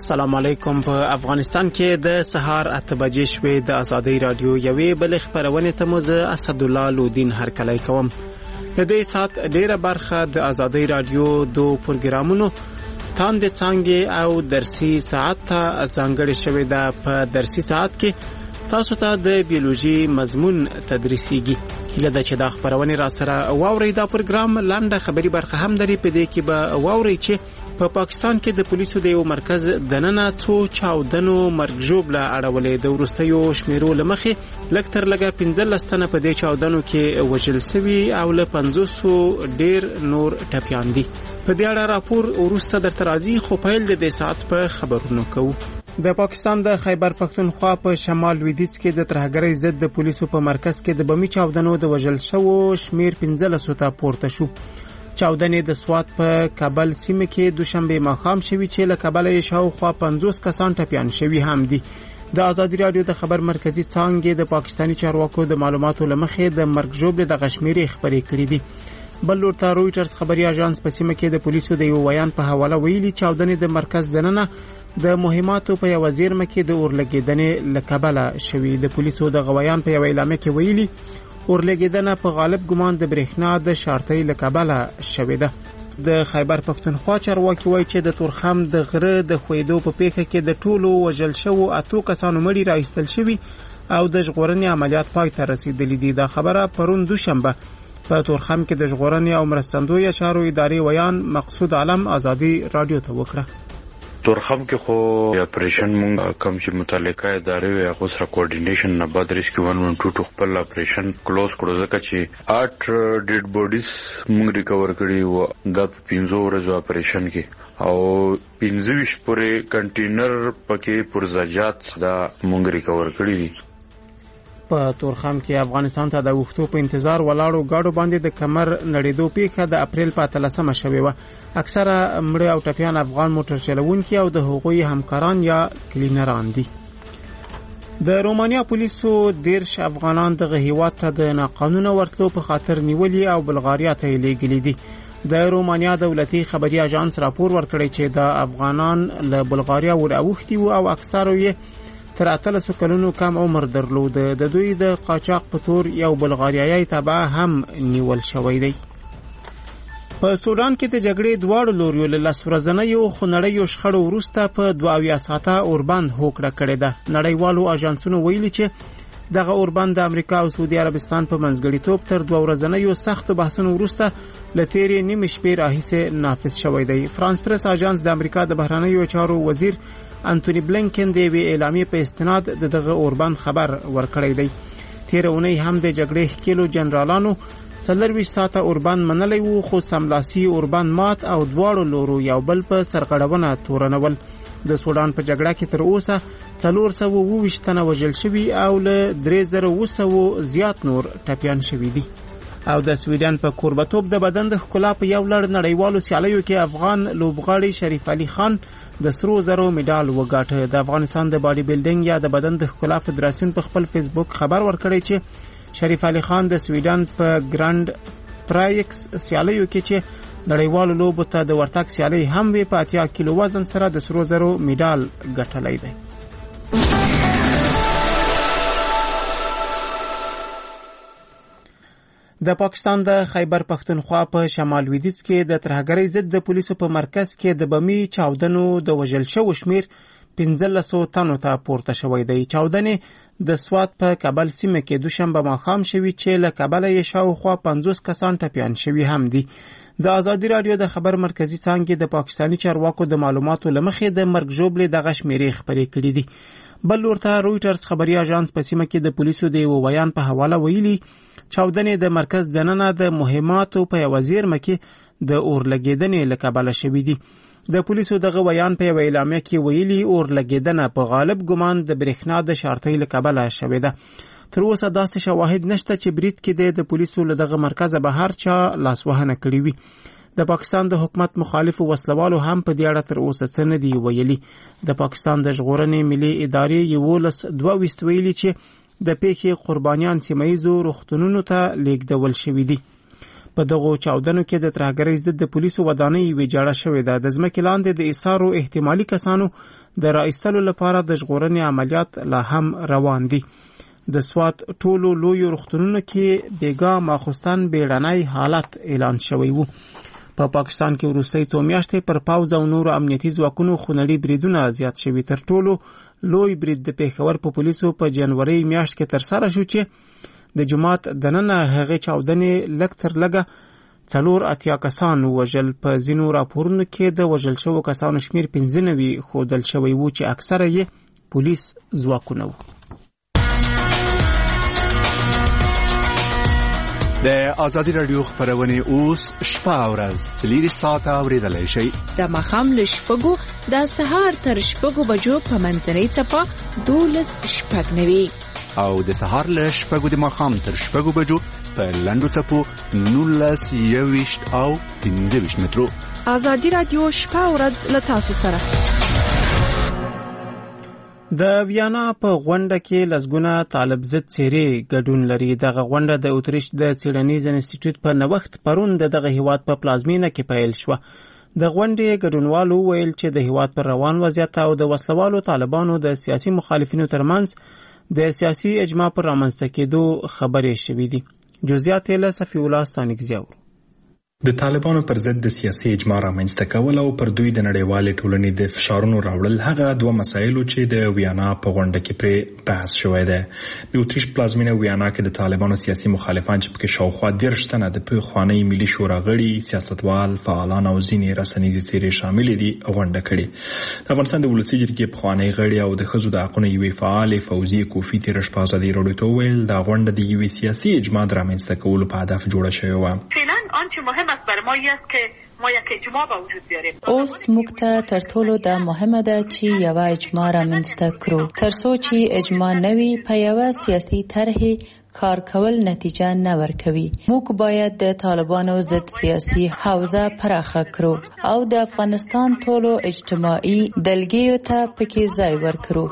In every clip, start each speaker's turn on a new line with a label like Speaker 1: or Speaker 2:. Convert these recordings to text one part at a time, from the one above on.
Speaker 1: السلام علیکم. په افغانستان کې د سهار 8 بجې شوې د ازادي رادیو یوې بل خبرونه ته مو اسد الله لودین هرکلی کوم. د دې سات ډیره برخه د ازادي رادیو دو پروګرامونو تاند څنګه او درسي ساعت ته ځانګړی شوې ده. په درسي ساعت کې تاسو ته د بیولوژي مضمون تدریسیږي. هله د چې دا خبرونه را سره واوري. دا پروګرام لاندې خبري برخه هم لري. په دې کې به واوري چې په پاکستان کې د پولیسو د یو مرکز دننه څو چاودنو مرګ ژوبله اړولې. د وروستیو شمیرو لمخې لکتر لګه 15 تنه په دې چاودنو کې وژل شوي او له 500 ډیر نور ټپیان دي. په دې اړه راپور وروسته درته راځي، خو پیل د دې ساعت په خبرونو کوو. د پاکستان د خیبر پختونخوا په شمال لویدیځ کې د ترهګرۍ ضد د پولیسو په مرکز کې د بمي چاودنو د وژل شوو شمیر 15 ته پورته شو. چاودنې د سوات په کابل سیمه کې دوشنبه ماښام شوي چې له کابل یې شاوخوا 50 کسان ټپیان شوي هم دي. د ازادي رادیو د خبر مرکزی څانګې د پاکستاني چارواکو د معلوماتو لمخې د مرګ ژوبلې د غشمیري خبرې کړې دي. بل لورته رويټرز خبري اژانس په سیمه کې د پولیسو د یو بیان په حواله ویلي چاودنې د مرکز دننه د مهماتو په یو وزیرمه کې د اورلګیدنې لکبله شوي. د پولیسو د غویان په یو اعلامیه کې ویلي اورلګیدنه په غالب ګمان د برېښنا د شارټۍ لکبله شوې ده. د خیبر پختونخوا چارواکي وایي چې د تورخم د غره د خویدو په پیښه کې د ټولو وژل شوو 8 کسانو مړي راایستل شوي او د ژغورنې عملیات پای ته رسیدلي دي. دا خبره پرون دوشنبه په تورخم کې د ژغورنې او مرستندوی چارو ادارې ویان مقصود عالم ازادي رادیو ته وکړه.
Speaker 2: تورخم کې خو اپریشن مونږ کوم چې متعلقه ادارې وي هغه سره کوارډینیشن نه بعد ریسکیو 112 خپل اپریشن کلوز کړو ځکه چې 8 ډیډ بوډیز مونږ ریکور کړي و د 15 ورځو اپریشن کې او 15 پورې کنټینر پکې پرزاجات دا مونږ ریکور کړي دي.
Speaker 1: په تورخم کې افغانستان ته د وختو په انتظار ولاړو گاډو باندې د کمر نړیدو پیښه د اپریل په 13 شوې و. اکثره مړه او ټپیان افغان موټر چلوونکي او د هغوی همکاران یا کلینران دي. د رومانیا پولیسو 13 افغانان د هیواد ته د ناقانونه ورتلو په خاطر نیولي او بلغاریا ته لیږلي دي. د رومانیا دولتي خبري اژانس راپور ورکړی چې د افغانان له بلغاریا وراوښتي او اکثره یې تر 13 کلونو کم عمر درلود. د دوی د قاچاق په تور یو بلغاریایي تبع هم نیول شوی دی. په سودان کې د جګړې دواړو لوریو له لسورځنیو خنړیو شخړو وروسته په 22 ساعته اوربند هوکړه کړې ده. نړیوالو اژانسونو ویلي چې دغه اوربند د امریکا او سعودي عربستان په منځګړیتوب تر 2 ورځنیو سختو بحثونو وروسته له تیرې نیمې شپې راهیسې نافذ شوی دی. فرانس پریس اژانس د امریکا د بهرنیو چارو وزیر انټونی بلینکن د اعلامیې په استناد دغه اوربند خبر ورکړی دی. تیر اونۍ هم د جګړې ښکېلو جنرالانو 24 ساعته اوربند منلی وو، خو سملاسي اوربند مات او دواړو لورو یو بل په سرغړونه تورنول. د سودان په جګړه کې تر اوسه 422 تنه وژل شوي او له 3000 زیات نور ټپیان شوي دي. او د سویډن په کوربتوب د بدن د ښکلا په یو لړ نړیوالو سیالیو کې افغان لوبغاړي شریف علي خان د سرو زرو میډال وګاټه. د افغانستان د باډي بلډینګ یا د بدن د ښکلا فدراسیون په خپل فیسبوک خبر ورکړی چې شریف علي خان د سویډن په ګراند پرایکس سیالیو کې چې نړیوالو لوبو ته د ورتګ سیالي هم وی په 80 کیلو وزن سره د سرو زرو میډال ګټلی دی. د پاکستان د خیبر پختونخوا په شمال لویدیځ کې د ترهګرۍ ضد د پولیسو په مرکز کې د بمي چاودنو د وژل شوو شمیر 1500 تنو ته پورته شوی دی. چاودنې د سوات په کابل سیمه کې دوشنبه ماښام شوي چې له کابل یې شاوخوا 50 کسان ټپیان شوي هم دي. د ازادي رادیو د خبر مرکزی څانګې د پاکستاني چارواکو د معلوماتو لمخې د مرګ ژوبلې د غشمیري خبرې کړې دي. بل ورته رويټرز خبري اژانس په سیمه کې د پولیسو د یو بیان په حواله ویلي چاودنې د مرکز دننه د مهماتو په یو وزیرمه کې د اورلګیدنې لکبله شوې دي. د پولیسو دغه بیان په اعلامیه کې ویلي اورلګیدنه په غالب ګمان د برېښنا د شارټۍ لکبله شوې ده. تر اوسه داسې شواهد نشته چې برید کې د پولیسو له دغه مرکزه بهر چا لاسوهنه کړې وي. د پاکستان د حکومت مخالفو وسلوالو هم په دې اړه تر اوسه څه نه دی ویلي. د پاکستان د ژغورنې ملي ادارې 22 ویلي چې د پیښې قربانیان سیمه ییزو روغتونونو ته لیږدول شوي دي. په دغه چاودنو کې د ترهګرۍ ضد د پولیسو ودانۍ ویجاړه شوې ده. د ځمکې لاندې د ایثارو احتمالي کسانو د راایستلو لپاره د ژغورنې عملیات لا هم روان دي. د سوات ټولو لویو روغتونونو کې بیګا ماخوستن بیړنی حالت اعلان شوی وو. په پاکستان کې وروستۍ څو میاشتې پر پوځ او نورو امنیتي ځواکونو خونړي بریدونه زیات شوي. تر ټولو لوی برید د پېښور په پولیسو په جنوري میاشت کې ترسره شو چې د جماعت دننه هغې چاودنې لږ تر لږه 84 کسان ووژل. په ځینو راپورونو کې د وژل شوو کسانو شمیر 95 ښودل شوی وو چې اکثره یې پولیس ځواکونه وو.
Speaker 3: د آزادی رادیو خبرونه اوس شپه او ورځ 3 ساعته اوریدلای شئ.
Speaker 4: د مخام له شپږو د سهار تر شپږو بجو په منځنۍ څپه 12:09
Speaker 3: او د سهار له شپږو د مخام تر شپږو بجو په لنډو څپو 19:20 او 15 مترو.
Speaker 4: آزادی رادیو شپه او ورځ له تاسو سره.
Speaker 1: د ویانا په غونډه کې لسګونه طالب ضد څېرې ګډون لري. دغه غونډه د اوتریش د څېړنیز انسټیټیوټ په نوښت پرون د دغه هیواد په پلازمینه کې پیل شوه. د غونډې ګډونوالو ویل چې د هیواد پر روان وضعیت او د وسلوالو طالبانو د سیاسي مخالفینو ترمنځ د سیاسي اجماع پر رامنځته کېدو خبرې شوې دي. جزئیات یې له صفي الله ستانکزي اورو.
Speaker 5: د طالبانو پر ضد د سیاسي اجماع رامنځته کول او پر دوی د نړیوالې ټولنې د فشارونو راوړل هغه دوه مسایلو چې د ویانا په غونډه کې پرې بحث شوی دی. د اوتریش پلازمینه ویانا کې د طالبانو سیاسي مخالفان چې پکې شاوخوا 10 تنه د پخواني ملي شورا غړي، سیاستوال، فعالان او ځینې رسنیزې څېرې شامل دي غونډه کړې. د افغانستان د ولسی جرګې پخواني غړي او د ښځو د حقوقو یوې فعال فوزیه کوفی تیر شپه ازادي راډیو ته ویل دا غونډه د یوې سیاسي اجماع رامنځته کولو په هدف جوړه شوې و.
Speaker 6: آنچه مهم است برای ما است که ما یک اجماع به وجود بیاریم.
Speaker 7: اوس موږ ته تر ټولو د مهمه ده چې یو اجماع رامنځته کړو. ترڅو چې اجماع نوي په یو سیاسي طرح کار کول نتیجه نه ورکوي. موږ باید د طالبانو ضد سیاسي حوزه پراخه کړو او د افغانستان ټولو اجتماعي دلګیو ته پکې ځای ورکړو.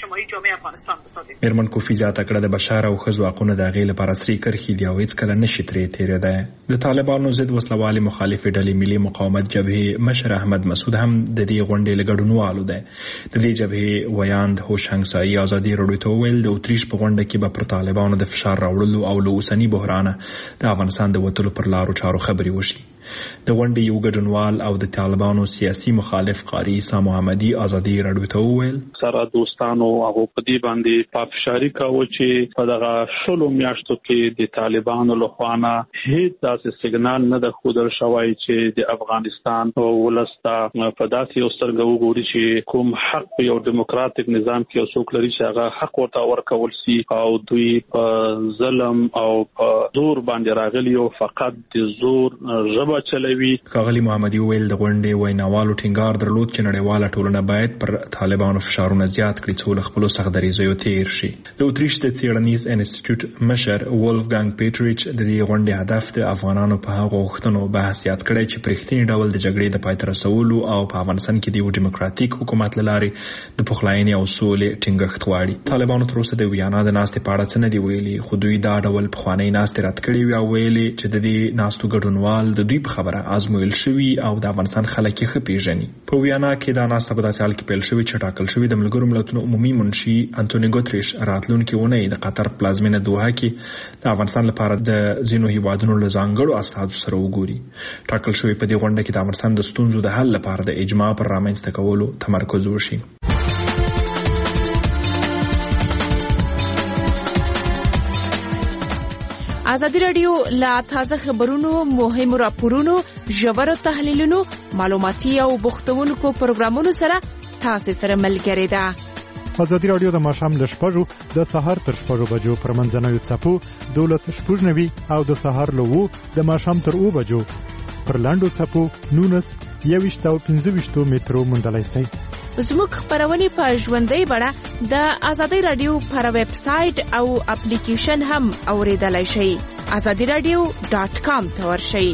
Speaker 5: میرمن کوفی زیاته کړه د بشر او ښځو حقوقو د غیل لپاره سری کرخي دی او هیڅ کله نشي ترې تیرېدای. د طالبانو ضد وسلوال مخالف ډلې ملي مقاومت جبهه مشر احمد مسعود هم د دې غونډې لګډونوالو دی. د دې جبهه ویاند هوشنګ سای ازادي راډیو ته ویل د اوتریش په غونډه کې به پر طالبانو د فشار راوړلو او له اوسني بحران د افغانستان د وټلو پر لارو چارو خبري وشي. د غونډې یو ګډونوال او د طالبانو سیاسي مخالف قاری عیسی محمدي ازادي راډیو ته ویل
Speaker 8: سره دوستانو هغه په دې باندې پافشاری کاوه چې په دغه شلو میاشتو کې د طالبانو له خوانه هیڅ داسې سیګنال نه د خودل شوی چې د افغانستان ولستا په داسې یو سترګو وګوري چې کوم حق په یو دیموکراتیک نظام کې څوک لري چې هغه حق ورته ورکول سي او دوی په ظلم او په زور باندې راغلي او فقط د زور ژبه چلوي.
Speaker 5: ښاغلي محمدي ویل د غونډې ویناوالو ټینګار درلود چې نړیواله ټولنه باید پر طالبانو فشارونه زیات کړي څو له خپلو سخت دریځیو تیر شي. د اوتریش د څېړنیز انسټیټیوټ مشر وولفګانګ پیټریچ د دې غونډې هدف د افغانانو په هغو غوښتنو بحث یاد کړی چې په رښتیني ډول د جګړې د پای ته رسولو او په افغانستان کې د یو ډیموکراتیک حکومت له لارې د پخلاینې او سولې ټینګښت غواړي. طالبانو تر اوسه د ویانا د ناستې په اړه څه نه دي ویلي، خو دوی دا ډول پخوانۍ ناستې رد کړې وي او ویلي چې د دې ناستو ګډونوال د دوی په خبره ازمویل شوي او د افغانستان خلک یې ښه پیژني. په ویانا کې دا ناسته په داسې حال کې پیل شوې چې ټاکل شوي د ملګرو ملتونو عمومي منشي انټونی ګوتریش راتلونکي اونۍ د قطر پلازمینه دوحه کې د افغانستان لپاره د ځینو هیوادونو له ځانګړو استازو سره وګوري. ټاکل شوي په دې غونډه کې د افغانستان د ستونزو د حل لپاره د اجماع پر رامنځته کولو تمرکز وشي.
Speaker 4: آزادی رادیو لا تازه خبرونو، مهمو راپورونو، ژورو تحلیلونو، معلوماتي او بوختونکو پروګرامونو سره تاسو سره ملګری ده.
Speaker 9: آزادی رادیو د ماښام له 6 د سهار تر 6 بجو پر منځنوي څپو 12:09 او د سهار له 2 د ماښام تر 2 بجو پر لاندو څپو 19 او 15 مترو موندلای شئ.
Speaker 4: زموږ خبرونه په ژوندۍ بڼه د آزادی رادیو پر ویب سټ او اپلیکیشن هم اوریدلای شئ. azadiradio.com ته ورشئ.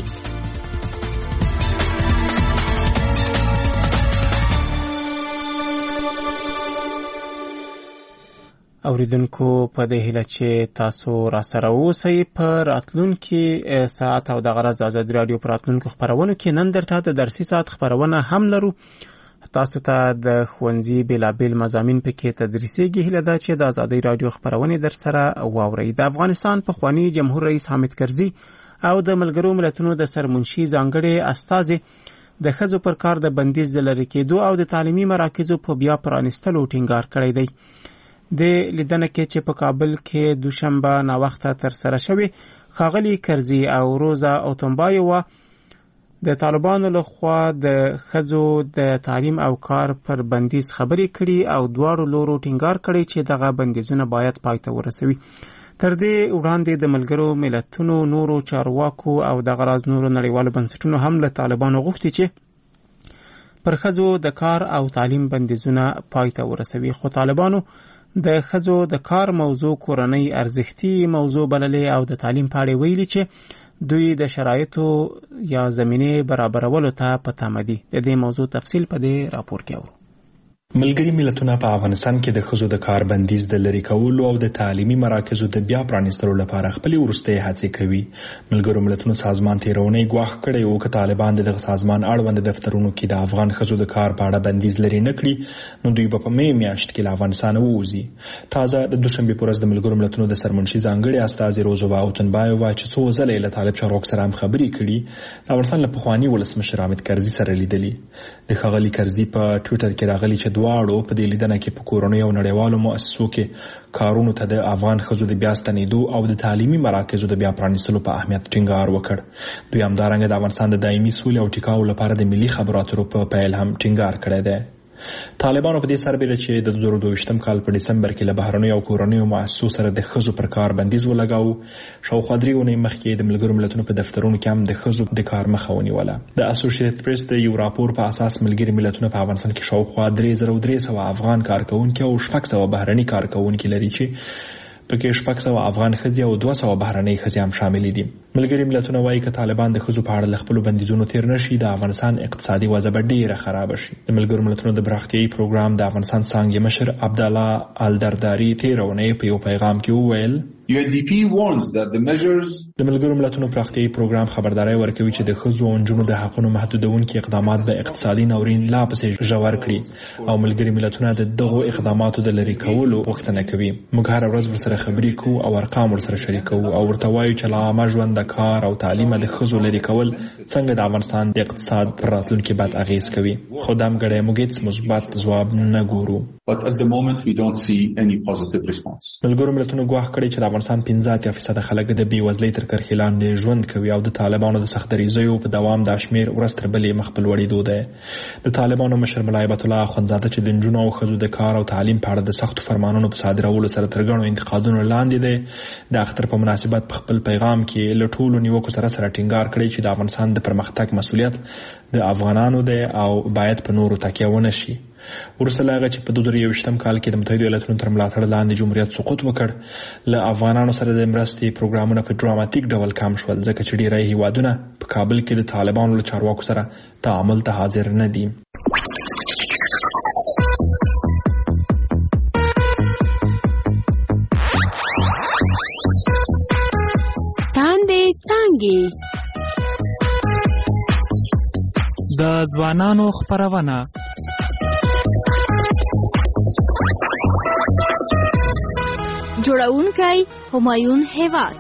Speaker 1: اوریدونکو په دې هیله چې تاسو را سره اوسئ په راتلونکي ساعت او د غرض آزادي رادیو په راتلونکو خبرونو کې نن درته د درسي ساعت خبرونه هم لرو. تاسو ته د ښوونځي بېلابېل مضامین پکې تدریسېږي. هیله ده چې د آزادي رادیو خبرونې در سره واورئ. د افغانستان پخواني جمهور رئیس حامد کرزي او د ملګرو ملتونو د سرمنشي ځانګړي استازي د ښځو پر کار د بندیز د لرې کېدو او د تعلیمي مراکزو په بیا پرانیستلو ټینګار کړی دی. د لیدنه کې چې په کابل کې دوشنبه ناوخته تر سره شوې، ښاغلي کرزي او روزا اوتمبایووا د طالبانو لخوا د ښځو د تعلیم او کار پر بندیز خبرې کړي او دواړو لورو ټینګار کړی چې دغه بندیزونه باید پای ته ورسوي. تر دې وړاندې د ملګرو ملتونو نورو چارواکو او دغه راز نورو نړیوالو بنسټونو هم له طالبانو غوښتي چې پر ښځو د کار او تعلیم بندیزونه پای ته ورسوي، خو طالبانو د ښځو د کار موضوع کورنۍ ارزښتي موضوع بللې او د تعلیم په اړه ویلي چې دوی د شرایطو یا زمینې برابرولو ته په تمه دي. د دې موضوع تفصیل په دې راپور کې اورو.
Speaker 5: ملګري ملتونه په افغانستان کې د ښځو د کار بندیز د لرې کولو او د تعلیمي مراکزو د بیا پرانیستلو لپاره خپلې وروستۍ هڅې کوي. ملګرو ملتونو سازمان تېرونی ګواښ کړی و که طالبان دغه سازمان اړوند دفترونو کې د افغان ښځو د کار په اړه بندیز لرې نه کړي نو دوی به په می میاشت کې له افغانستانه ووځي. تازه د دوشنبې په ورځ د ملګرو ملتونو د سرمنشي ځانګړي استازي روزا اوتنبایووا چې څو ځله له طالب چارواکو سره هم خبرې کړي د افغانستان له پخواني ولسمشر حامد کرزي سره لیدلي. د ښاغلي کرزي په ټویټر کې راغلي چې دواړو په دې لیدنه کې په کورنۍ او نړیوالو مؤسسو کې کارونو ته د افغان ښځو د بیا ستنېدو او د تعلیمي مراکزو د بیا پرانیستلو په اهمیت ټینګار وکړ. دوی همدارنګه د افغانستان د دایمي سولې او ټیکاو لپاره د ملي خبرو اترو په پیل هم ټینګار کړی دی. طالبانو په دې سربېره چې د 2022 کال په ډسمبر کې له بهرنیو او کورنیو مؤسسو سره د ښځو پر کار بندیز ولګاوه، شاوخوا 3 اونۍ مخکې د ملګرو ملتونو په دفترونو کې هم د ښځو د کار مخه ونیوله. د اسوسییټډ پریس د یو راپور په اساس ملګري ملتونه په افغانستان کې شاوخوا 3300 افغان کارکونکي او 600 بهرني کارکونکي لري چې پکې 600 افغان ښځې او 200 بهرنۍ ښځې هم شامل دي. ملګري ملتونه وایي که طالبان د ښځو په اړه له خپلو بندیزونو تیر نشي د افغانستان اقتصادي وضع به ډیره خراب شي. د ملګرو ملتونو د پراختیایي پروګرام د افغانستان څانګې مشر عبدالله الدرداري تېرونی په یو پیغام کې وویل
Speaker 10: UNDP warns that the measures
Speaker 5: د ملګرو ملتونو پراختیایي پروګرام خبرداري ورکوي چې د ښځو او نجونو د حقونو محدودونکي اقدامات به اقتصادي ناورین لا پسې ژور کړي او ملګري ملتونه د دغو اقداماتو د لرې کولو غوښتنه کوي. موږ هره ورځ ورسره خبرې کوو او ارقام ورسره شریکوو او ورته وایو چې له عامه ژوند د کار او تعلیم د ښځو لرې کول څنګه د افغانستان د اقتصاد پر راتلونکي بد اغیز کوي. خو دا ګړی موږ هیڅ مثبت ځواب نه ګورو.
Speaker 10: But at the moment we don't see any positive response.
Speaker 5: ملګرو ملتونو ګواښ کړی چې د افغانستان 15% خلک د بېوزلۍ تر کرښې لاندې ژوند کوي او د طالبانو د سخت دریځیو په دوام دا شمېر ورځ تر بلې مخ په لوړېدو دی. د طالبانو مشر ملا هیبت الله اخندزاده چې د نجونو او ښځو د کار او تعلیم په اړه د سختو فرمانونو په صادرولو سره تر ګڼو انتقادونو لاندې دی، د اختر په مناسبت په خپل پیغام کې له ټولو نیوکو سره ټینګار کړی چې د افغانستان د پرمختګ مسؤلیت د افغانانو دی او باید په نورو تکیه ونه شي. وروسته له هغه چې په 2023 کال کې د متحدو ایالاتونو تر ملاتړ لاندې جمهوریت سقوط وکړ، له افغانانو سره د مرستې پروګرامونه په ډراماتیک ډول کم شول ځکه چې ډیری هیوادونه په کابل کې د طالبانو له چارواکو سره تعامل ته حاضر نه دي.
Speaker 11: تاندې څانګې
Speaker 12: د ځوانانو خپرونه
Speaker 11: جوړونکی همایون هیواد.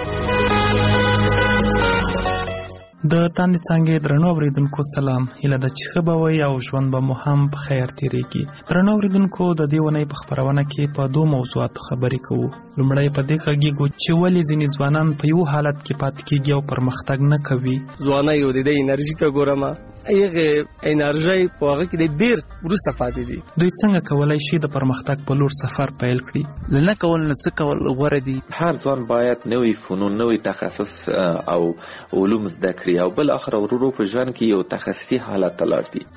Speaker 12: د تاندې څانګې درنو اوریدونکو سلام. هیله ده چې ښه به وئ او ژوند به مو هم په خیر تېرېږي. درنو اوریدونکو د دې اونۍ په خپرونه کې په 2 موضوعاتو خبرې کوو. لومړی په دې غږیږو چې ولې ځینې ځوانان په یو حالت کې پاتې کېږي او پرمختګ نه کوي.
Speaker 13: ځوانۍ یو د دې انرژي ته ګورم، هغه انرژي په هغه کې ډېر وروسته پاتې دي.
Speaker 12: دوی څنګه کولی شي د پرمختګ په لور سفر پیل کړي؟
Speaker 14: نه کول نه څه کول غوره دي.
Speaker 15: هر ځوان باید نوې فنون، نوې تخصص او علوم زده کړي او بل اخر ورو په ژوند کې یو تخصصي حالت ته لاړ شي.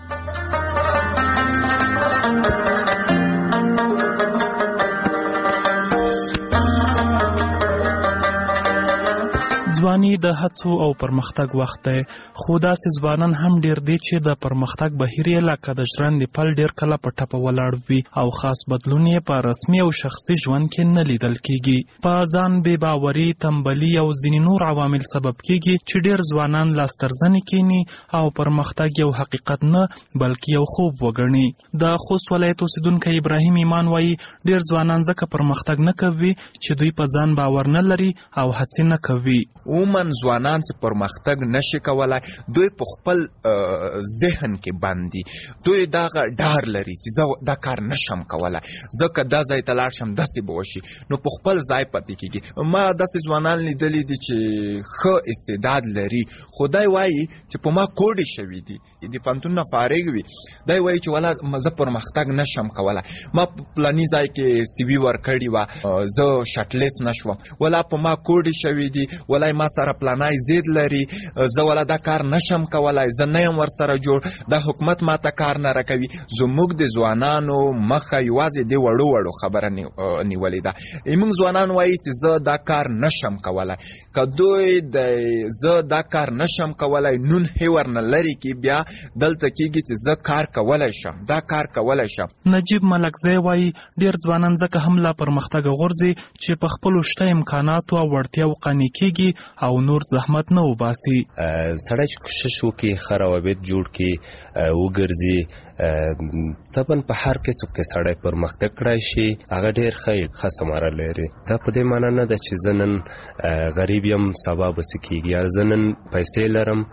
Speaker 12: ځواني د هڅو او پرمختګ وخت دی، خو داسې ځوانان هم ډیر دي چې د پرمختګ بهیر یې لکه د ژرندې پل ډیر کله په ټپه ولاړ وي او خاص بدلون یې په رسمي او شخصي ژوند کې نه لیدل کیږي. په ځان بې باوري، تنبلي او ځینې نور عوامل سبب کیږي چې ډیر ځوانان لاسترزنې کینی او پرمختګ یو حقیقت نه بلکې یو خوب وګڼي. د خوست ولایت اوسیدونکی ابراهیم ایمان وایي ډیر ځوانان ځکه پرمختګ نه کوي چې دوی په ځان باور نه لري او هڅې نه کوي.
Speaker 16: عموماً ځوانان چې پرمختګ نشي کولای، دوی په خپل ذهن کې باندې دوی دا ډار لري چې زه دا کار نشم کولای، ځکه دا ځای ته لاړ شم داسې به وشي، نو په خپل ځای پاتې کېږي. ما داسې ځوانان لیدلي دي چې ښه استعداد لري، خو دی وایي چې په ما کوډې شوي دي، د پوهنتون نه فارغ وي، دی وایي چې والا زه پرمختګ نشم کولای، ما په پلاني ځای کې سی وي ورکړې وه، زه شاټلیست نشوم، ولا په ما کوډې شوي دي، ولا ما سره پلانای زید لري، زه ولا دا کار نشم کولای، زه نه یم ورسره جوړ، دا حکومت ما ته کار نه راکوي. زموږ د ځوانانو مخه یوازې د وړو وړو خبره نیولې ده. موږ ځوانان وایي چې زه دا کار نشم کولای، که دوی د زه دا کار نشم کولای نون هیور نه لري کې بیا دلته کېږي چې زه کار کولی شم، دا کار کولی شم.
Speaker 12: نجیب ملکزی وایي ډیر ځوانان ځکه هم لا پرمختګ غورځي چې په خپلو شته امکاناتو او وړتیاو قانع کېږي او نور زحمت نه وباسي.
Speaker 17: سړی چې کوشش وکړي، ښه روابط جوړ کړي، وګرځي، طبعا په هر کسب کې سړی پرمختګ کړی شي، هغه ډېر ښه ثمره لري. دا په دې معنا نه ده چې زه نن غریب یم سبا به څه کېږي، یا زه نن پیسې لرم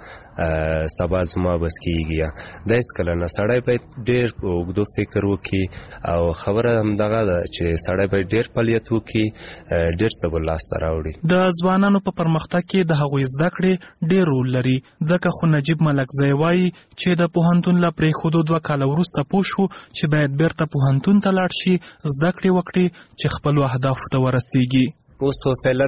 Speaker 17: سبا زما بس کېږي، دا هېڅکله نه. سړی باید ډېر په اوږدو فکر وکړي او خبره همدغه ده چې سړی باید ډېر فعالیت وکړي، ډېر څه به لاسته راوړي.
Speaker 12: د ځوانانو په پرمختګ کې د هغوی زده کړې ډېر رول لري، ځکه خو نجیب ملکزی وایي چې د پوهنتون له پرېښودو 2 کاله وروسته پوه شو چې باید بیرته پوهنتون ته لاړ شي، زده کړې وکړي چې خپلو اهدافو ته ورسیږي.
Speaker 17: اوس فعلا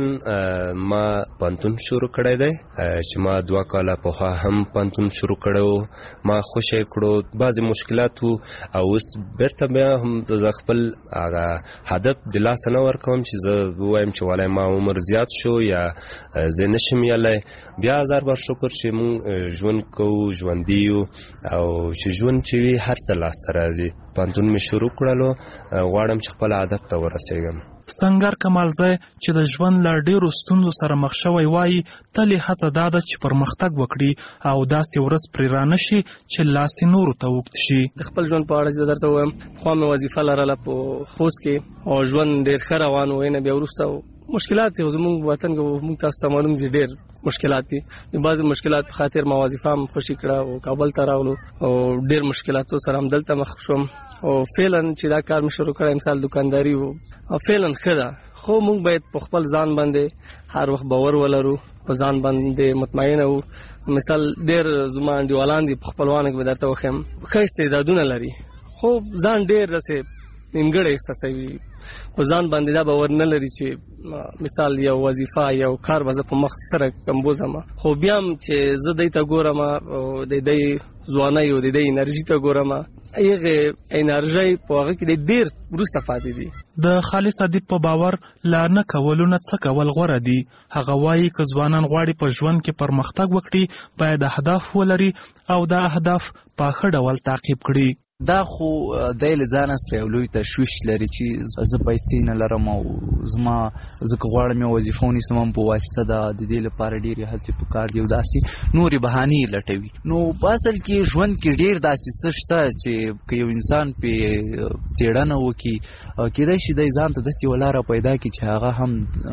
Speaker 17: ما پوهنتون شروع کړی دی چې ما 2 کاله پخوا هم پوهنتون شروع کړی، ما خوشی کړو، بعضې مشکلات وو او اوس بیرته بیا هم د خپل هغه هدف د لاسه نه ورکوم چې زه ووایم چې والای ما عمر زیات شو یا زه نشم یلی. بیا هزار بار شکر چې مونږ ژوند کوو، ژوندي یو، او چې ژوند چې وي هر څه لاسته راځي. پوهنتون مې شروع کړلو، غواړم چې خپل هدف ته ورسېږم.
Speaker 12: سنگر کمالزی چې د ژوند له ډیرو ستونزو سره مخ شوی وایي تل یې هڅه دا ده چې پرمختګ وکړي او داسې ورځ پرې رانشي چې لاس یې نورو ته اوږد شي.
Speaker 13: د خپل ژوند په اړه چې درته ووایم، خوا مې وظیفه لرله په خوست کې او ژوند ډېر ښه روان و. نه بیا وروسته مشکلات دي، زموږ وطن کې موږ تاسو ته معلوم دي ډېر مشکلات دي. د بعضې مشکلات په خاطر ما وظیفه هم خوشي کړه او کابل ته راغلو او ډېر مشکلاتو سره هم دلته مخ شوم او فعلا چې دا کار مې شروع کړی مثال دکانداري و او فعلا ښه ده، خو موږ باید په خپل ځان باندې هر وخت باور ولرو، په ځان باندې مطمئنه وو. مثال ډېر زما انډیوالان دي په خپلوانو کې به درته وښیم ښه استعدادونه لري، خو ځان ډېر داسې نیمګړی احساسوي، په ځان باندې دا باور نه لري چې مثال یو وظیفه یو کار به زه په مخ سره کمبوزم. خو بیا هم چې زه دی ته ګورم او د دی ځوانۍ او د دی انرژي ته ګورم، هغې انرژۍ په هغه کې ډېر وروسته پاتې دي.
Speaker 12: د خالص ادیب په باور لا نه کولو نه څه کول غوره دي. هغه وایي که ځوانان غواړي په ژوند کې پرمختګ وکړي باید اهداف ولري او دا اهداف په ښه ډول تعقیب کړي.
Speaker 14: دا خو دی له ځانه سره یو لوی تشویش لري چې زه پیسې نه لرم او زما زه که غواړم یو وظیفه ونیسم هم په واسطه د دې لپاره ډېرې هڅې پکار دي او داسې نورې بهانې یې لټوي. نو په اصل کې ژوند کې ډېر داسې څه شته چې که یو انسان پې څېړنه وکړي کېدای شي دی ځان ته داسې یوه لاره پیدا کړي چې هغه هم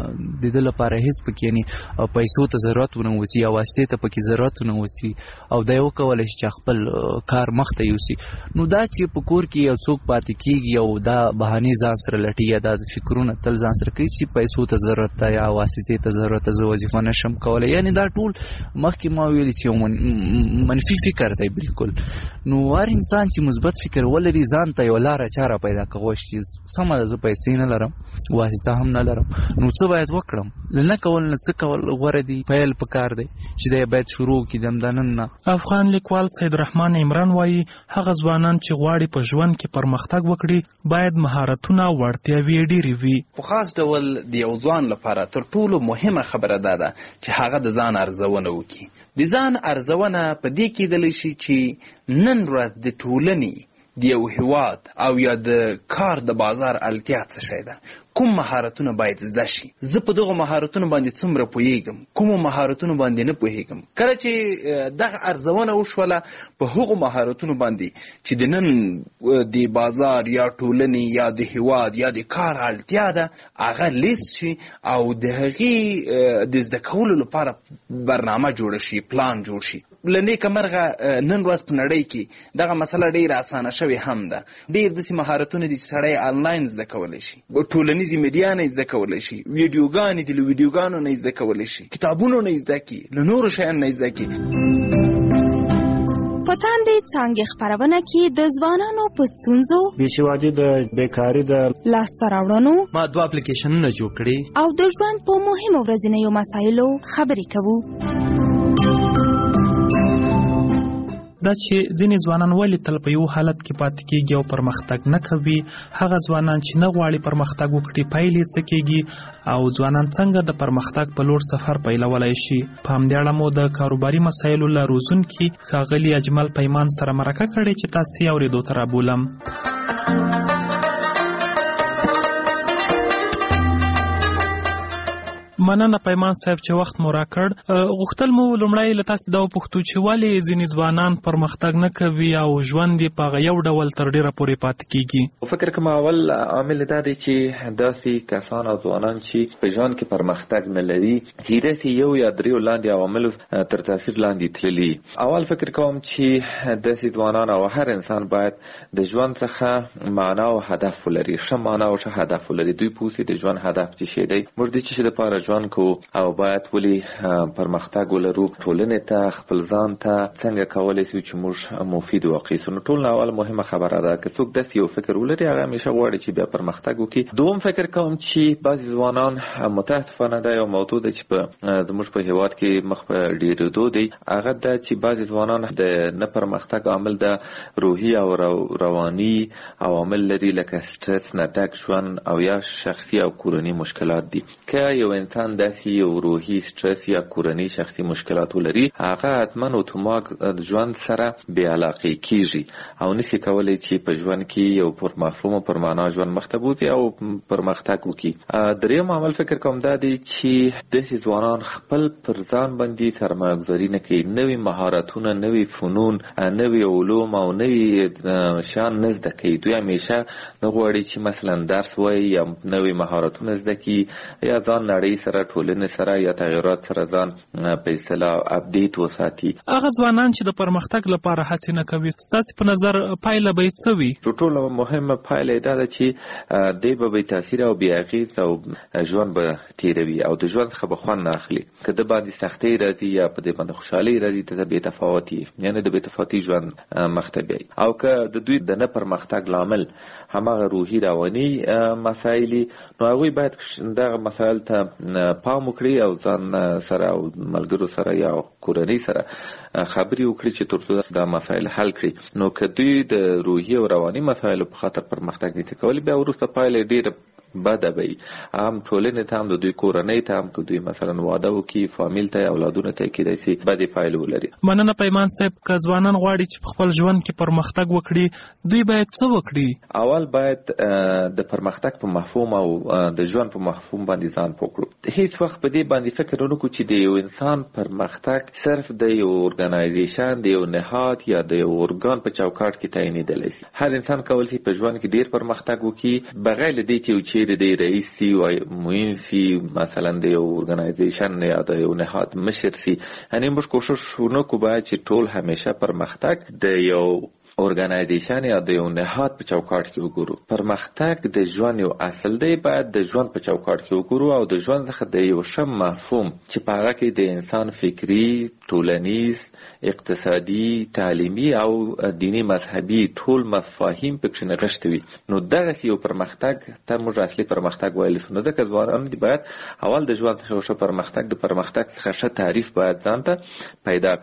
Speaker 14: د ده لپاره هېڅ پکې یعنې پیسو ته ضرورت ونه وسي یا واسطې ته پکې ضرورت ونه وسي او دی وکولی شي چې خپل کار مخ ته یوسي. نو دا چې په کور کې یو څوک پاتې کېږي او دا بهانې ځان سره لټي یا دا فکرونه تل ځان سره کوي چې پیسو ته ضرورت ده یا واسطې ته ضرورت ده، زه وظیفه نشم کولی، یعنې دا ټول مخکې ما ویلي چې یو منفي فکر دی بالکل. نو هر انسان چې مثبت فکر ولري ځان ته یو لاره چاره پیدا کوي چې سمه ده زه پیسې نه لرم، واسطه هم نه لرم، نو څه باید وکړم؟ نه کول نه څه کول غوره دي، پیل پکار دی چې دی باید شروع کړي د همدا نن نه.
Speaker 12: افغان لیکوال سید رحمان عمران وایي هغه ځوانان چې چې غواړي په ژوند کې پرمختګ وکړي باید مهارتونه او وړتیاوې ډېرې وي.
Speaker 18: په خاص ډول د یو ځوان لپاره تر ټولو مهمه خبره دا ده چې هغه د ځان ارزونه وکړي. د ځان ارزونه په دې کېدلی شي چې نن ورځ د ټولنې د یو هیواد او یا د کار د بازار اړتیا څه شی ده، کوم مهارتونه باید زده شي، زه په دغه مهارتونو باندې څومره پوهیږم، کومو مهارتونو باندې نه پوهیږم. کله چې دغه ارزونه وشوله په هغو مهارتونو باندې چې د نن د بازار یا ټولنې یا د هیواد یا د کار اړتیا ده هغه لیست شي او د هغې د زده کولو لپاره برنامه جوړه شي، پلان جوړ شي. له نیکه مرغه نن ورځ په نړۍ کې دغه مسله ډېره اسانه شوې هم ده. ډېر داسې مهارتونه دي چې سړی آنلاین زده کولی شي، ټولنیزې میډیا نه یې زده کولی شي، ویډیوګانې دي له ویډیوګانو نه یې زده کولی شي، کتابونو نه یې زده کړي، له نورو شیانو نه یې زده کړي.
Speaker 11: په تاندې څانګې خپرونه کې د ځوانانو په ستونزو،
Speaker 19: بېسوادي د بیکاري د
Speaker 11: لاسته راوړنو،
Speaker 20: ما 2 اپلیکیشنونه جوړ کړي
Speaker 11: او د ژوند په مهمو ورځنیو مسایلو خبرې کوو.
Speaker 12: دا چې ځینې ځوانان ولې تل په یو حالت کې پاتې کېږي او پرمختګ نه کوي، هغه ځوانان چې نه غواړي پرمختګ وکړي پایلې څه کېږي، او ځوانان څنګه د پرمختګ په لور سفر پیلولی شي. په همدې اړه مو د کاروباري مسایلو له روزونکي ښاغلي اجمل پیمان سره مرکه کړې چې تاسې یې اورېدو ته رابولم. مننه پیمان صاحب چې وخت مو راکړ. غوښتل مو لومړی له تاسې دا وپوښتو چې ولې ځینې ځوانان پرمختګ نه کوي او ژوند یې په هغه یو ډول تر ډېره پورې پاتې کېږي.
Speaker 15: فکر کوم اول عامل دا دی چې داسې کسان او ځوانان چې په ژوند کې پرمختګ نه لري کیدای شي یو یا درېو لاندې عواملو تر تاثیر لاندې تللي. اول فکر کوم چې داسې ځوانان او هر انسان باید د ژوند څخه معنا او هدف ولري، ښه معنا او ښه هدف ولري. دوی پوهېږي د ژوند هدف څه شی دی، موږ د څه شي دپاره ژوند کوو او باید ولې پرمختګ ولرو، ټولنې ته خپل ځان ته څنګه کولی شو چې موږ مفید واقع سو. نو ټول اول مهمه خبره ده که څوک داسې یو فکر ولري هغه همیشه غواړي چې بیا پرمختګ وکړي. دوم فکر کوم چې بعضې ځوانان متاسفانه دا یو موضوع ده چې په زموږ په هیواد کې مخ په ډېرېدو دی، هغه دا چې بعضې ځوانان د نه پرمختګ عامل د روحي او رواني عوامل لري لکه سټرس نه ډک ژوند او یا شخصي او کورني مشکلات دي. که یو انسان داسې یو روحي سټرس یا کورني شخصي مشکلات ولري هغه حتما اتومات ژوند سره بې علاقې کېږي او نشي کولی چې په ژوند کې یو پر مفهوم او پر معنا ژوند مخ ته بوځي او پرمختګ وکړي. دریم عامل فکر کوم دا دی چې داسې ځوانان خپل پر ځان باندې سرمایه‌ګذاري نه کوي، نوي مهارتونه، نوي فنون، نوي علوم او نوي شیان نه زده کوي. دوی همیشه نه غواړي چې مثلا درس وایي یا نوي مهارتونه زده کړي یا ځان نړۍ سره ټولنې سره یا تغیرات سره ځان په اصطلاح اپډیټ وساتي.
Speaker 12: هغه ځوانان چې د پرمختګ لپاره هڅې نه کوي ستاسې په نظر پایله به یې څه وي؟
Speaker 15: ټولو مهمه پایله یې دا ده چې دی به بې تاثیره او بې اغېز او ژوند به تېروي او د ژوند څخه به خوند نه اخلي. که د باندې سختۍ راځي یا په دې باندې خوشحالۍ راځي ته بې تفاوتي یعنې د بې تفاوتي ژوند مخ ته بیایي. او که د دوی د نه پرمختګ لامل هماغه روحي رواني مسایل نو هغوی باید دغه مسایل ته پام وکړي او ځان سره او ملګرو سره یا کورنۍ سره خبرې وکړي چې ترڅو دا مسایل حل کړي. نو که دوی د روحي او رواني مسایلو په خاطر پرمختګ نه کوي بیا وروسته پایله ډېره بده به هم ټولنې ته هم د دوی کورنۍ ته هم که دوی مثلا واده وکړي فامیل ته اولادونو ته کېدای شي بدې پایلې ولري.
Speaker 12: مننه پیمان صاحب. که ځوانان غواړي چې په خپل ژوند کې پرمختګ وکړي دوی باید څه وکړي؟
Speaker 15: اول باید د پرمختګ په مفهوم او د ژوند په مفهوم باندې ځان پوه کړو. هیڅ وخت په دې باندې فکر ونه کړو چې د یو انسان پرمختګ صرف د یو ارګنایزیشن د یو نهاد یا د یو ارګان په چوکاټ کې تعینېدلی شي. هر انسان کولی شي په ژوند کې ډېر پرمختګ وکړي بغیر له دې چې د رئیس سی و معین سی مثلا د یو ارګنایزیشن یا د یو نهاد مشر سی. یعنی موږ کوشش ونه کوو باید چې ټول همیشه پرمختګ د یو ارګنایزیشن یا د یو نهاد په چوکاټ کې وګورو. پرمختګ د ژوند یو اصل دی، باید د ژوند په چوکاټ کې وګورو او د ژوند څخه د یو ښه مفهوم چې په هغه کې د انسان فکري، ټولنیز، اقتصادي، تعلیمي او دینی مذهبي ټول مفاهیم پکې نغښتي وي. نو دغسې یو پرمختګ ته موږ اصلي پرمختګ ویلی شو. نو ځکه ځوانان دي باید اول د ژوند څخه یو ښه پرمختګ د پرمختګ څخه ښه تعریف باید ځان ته پیدا کړي.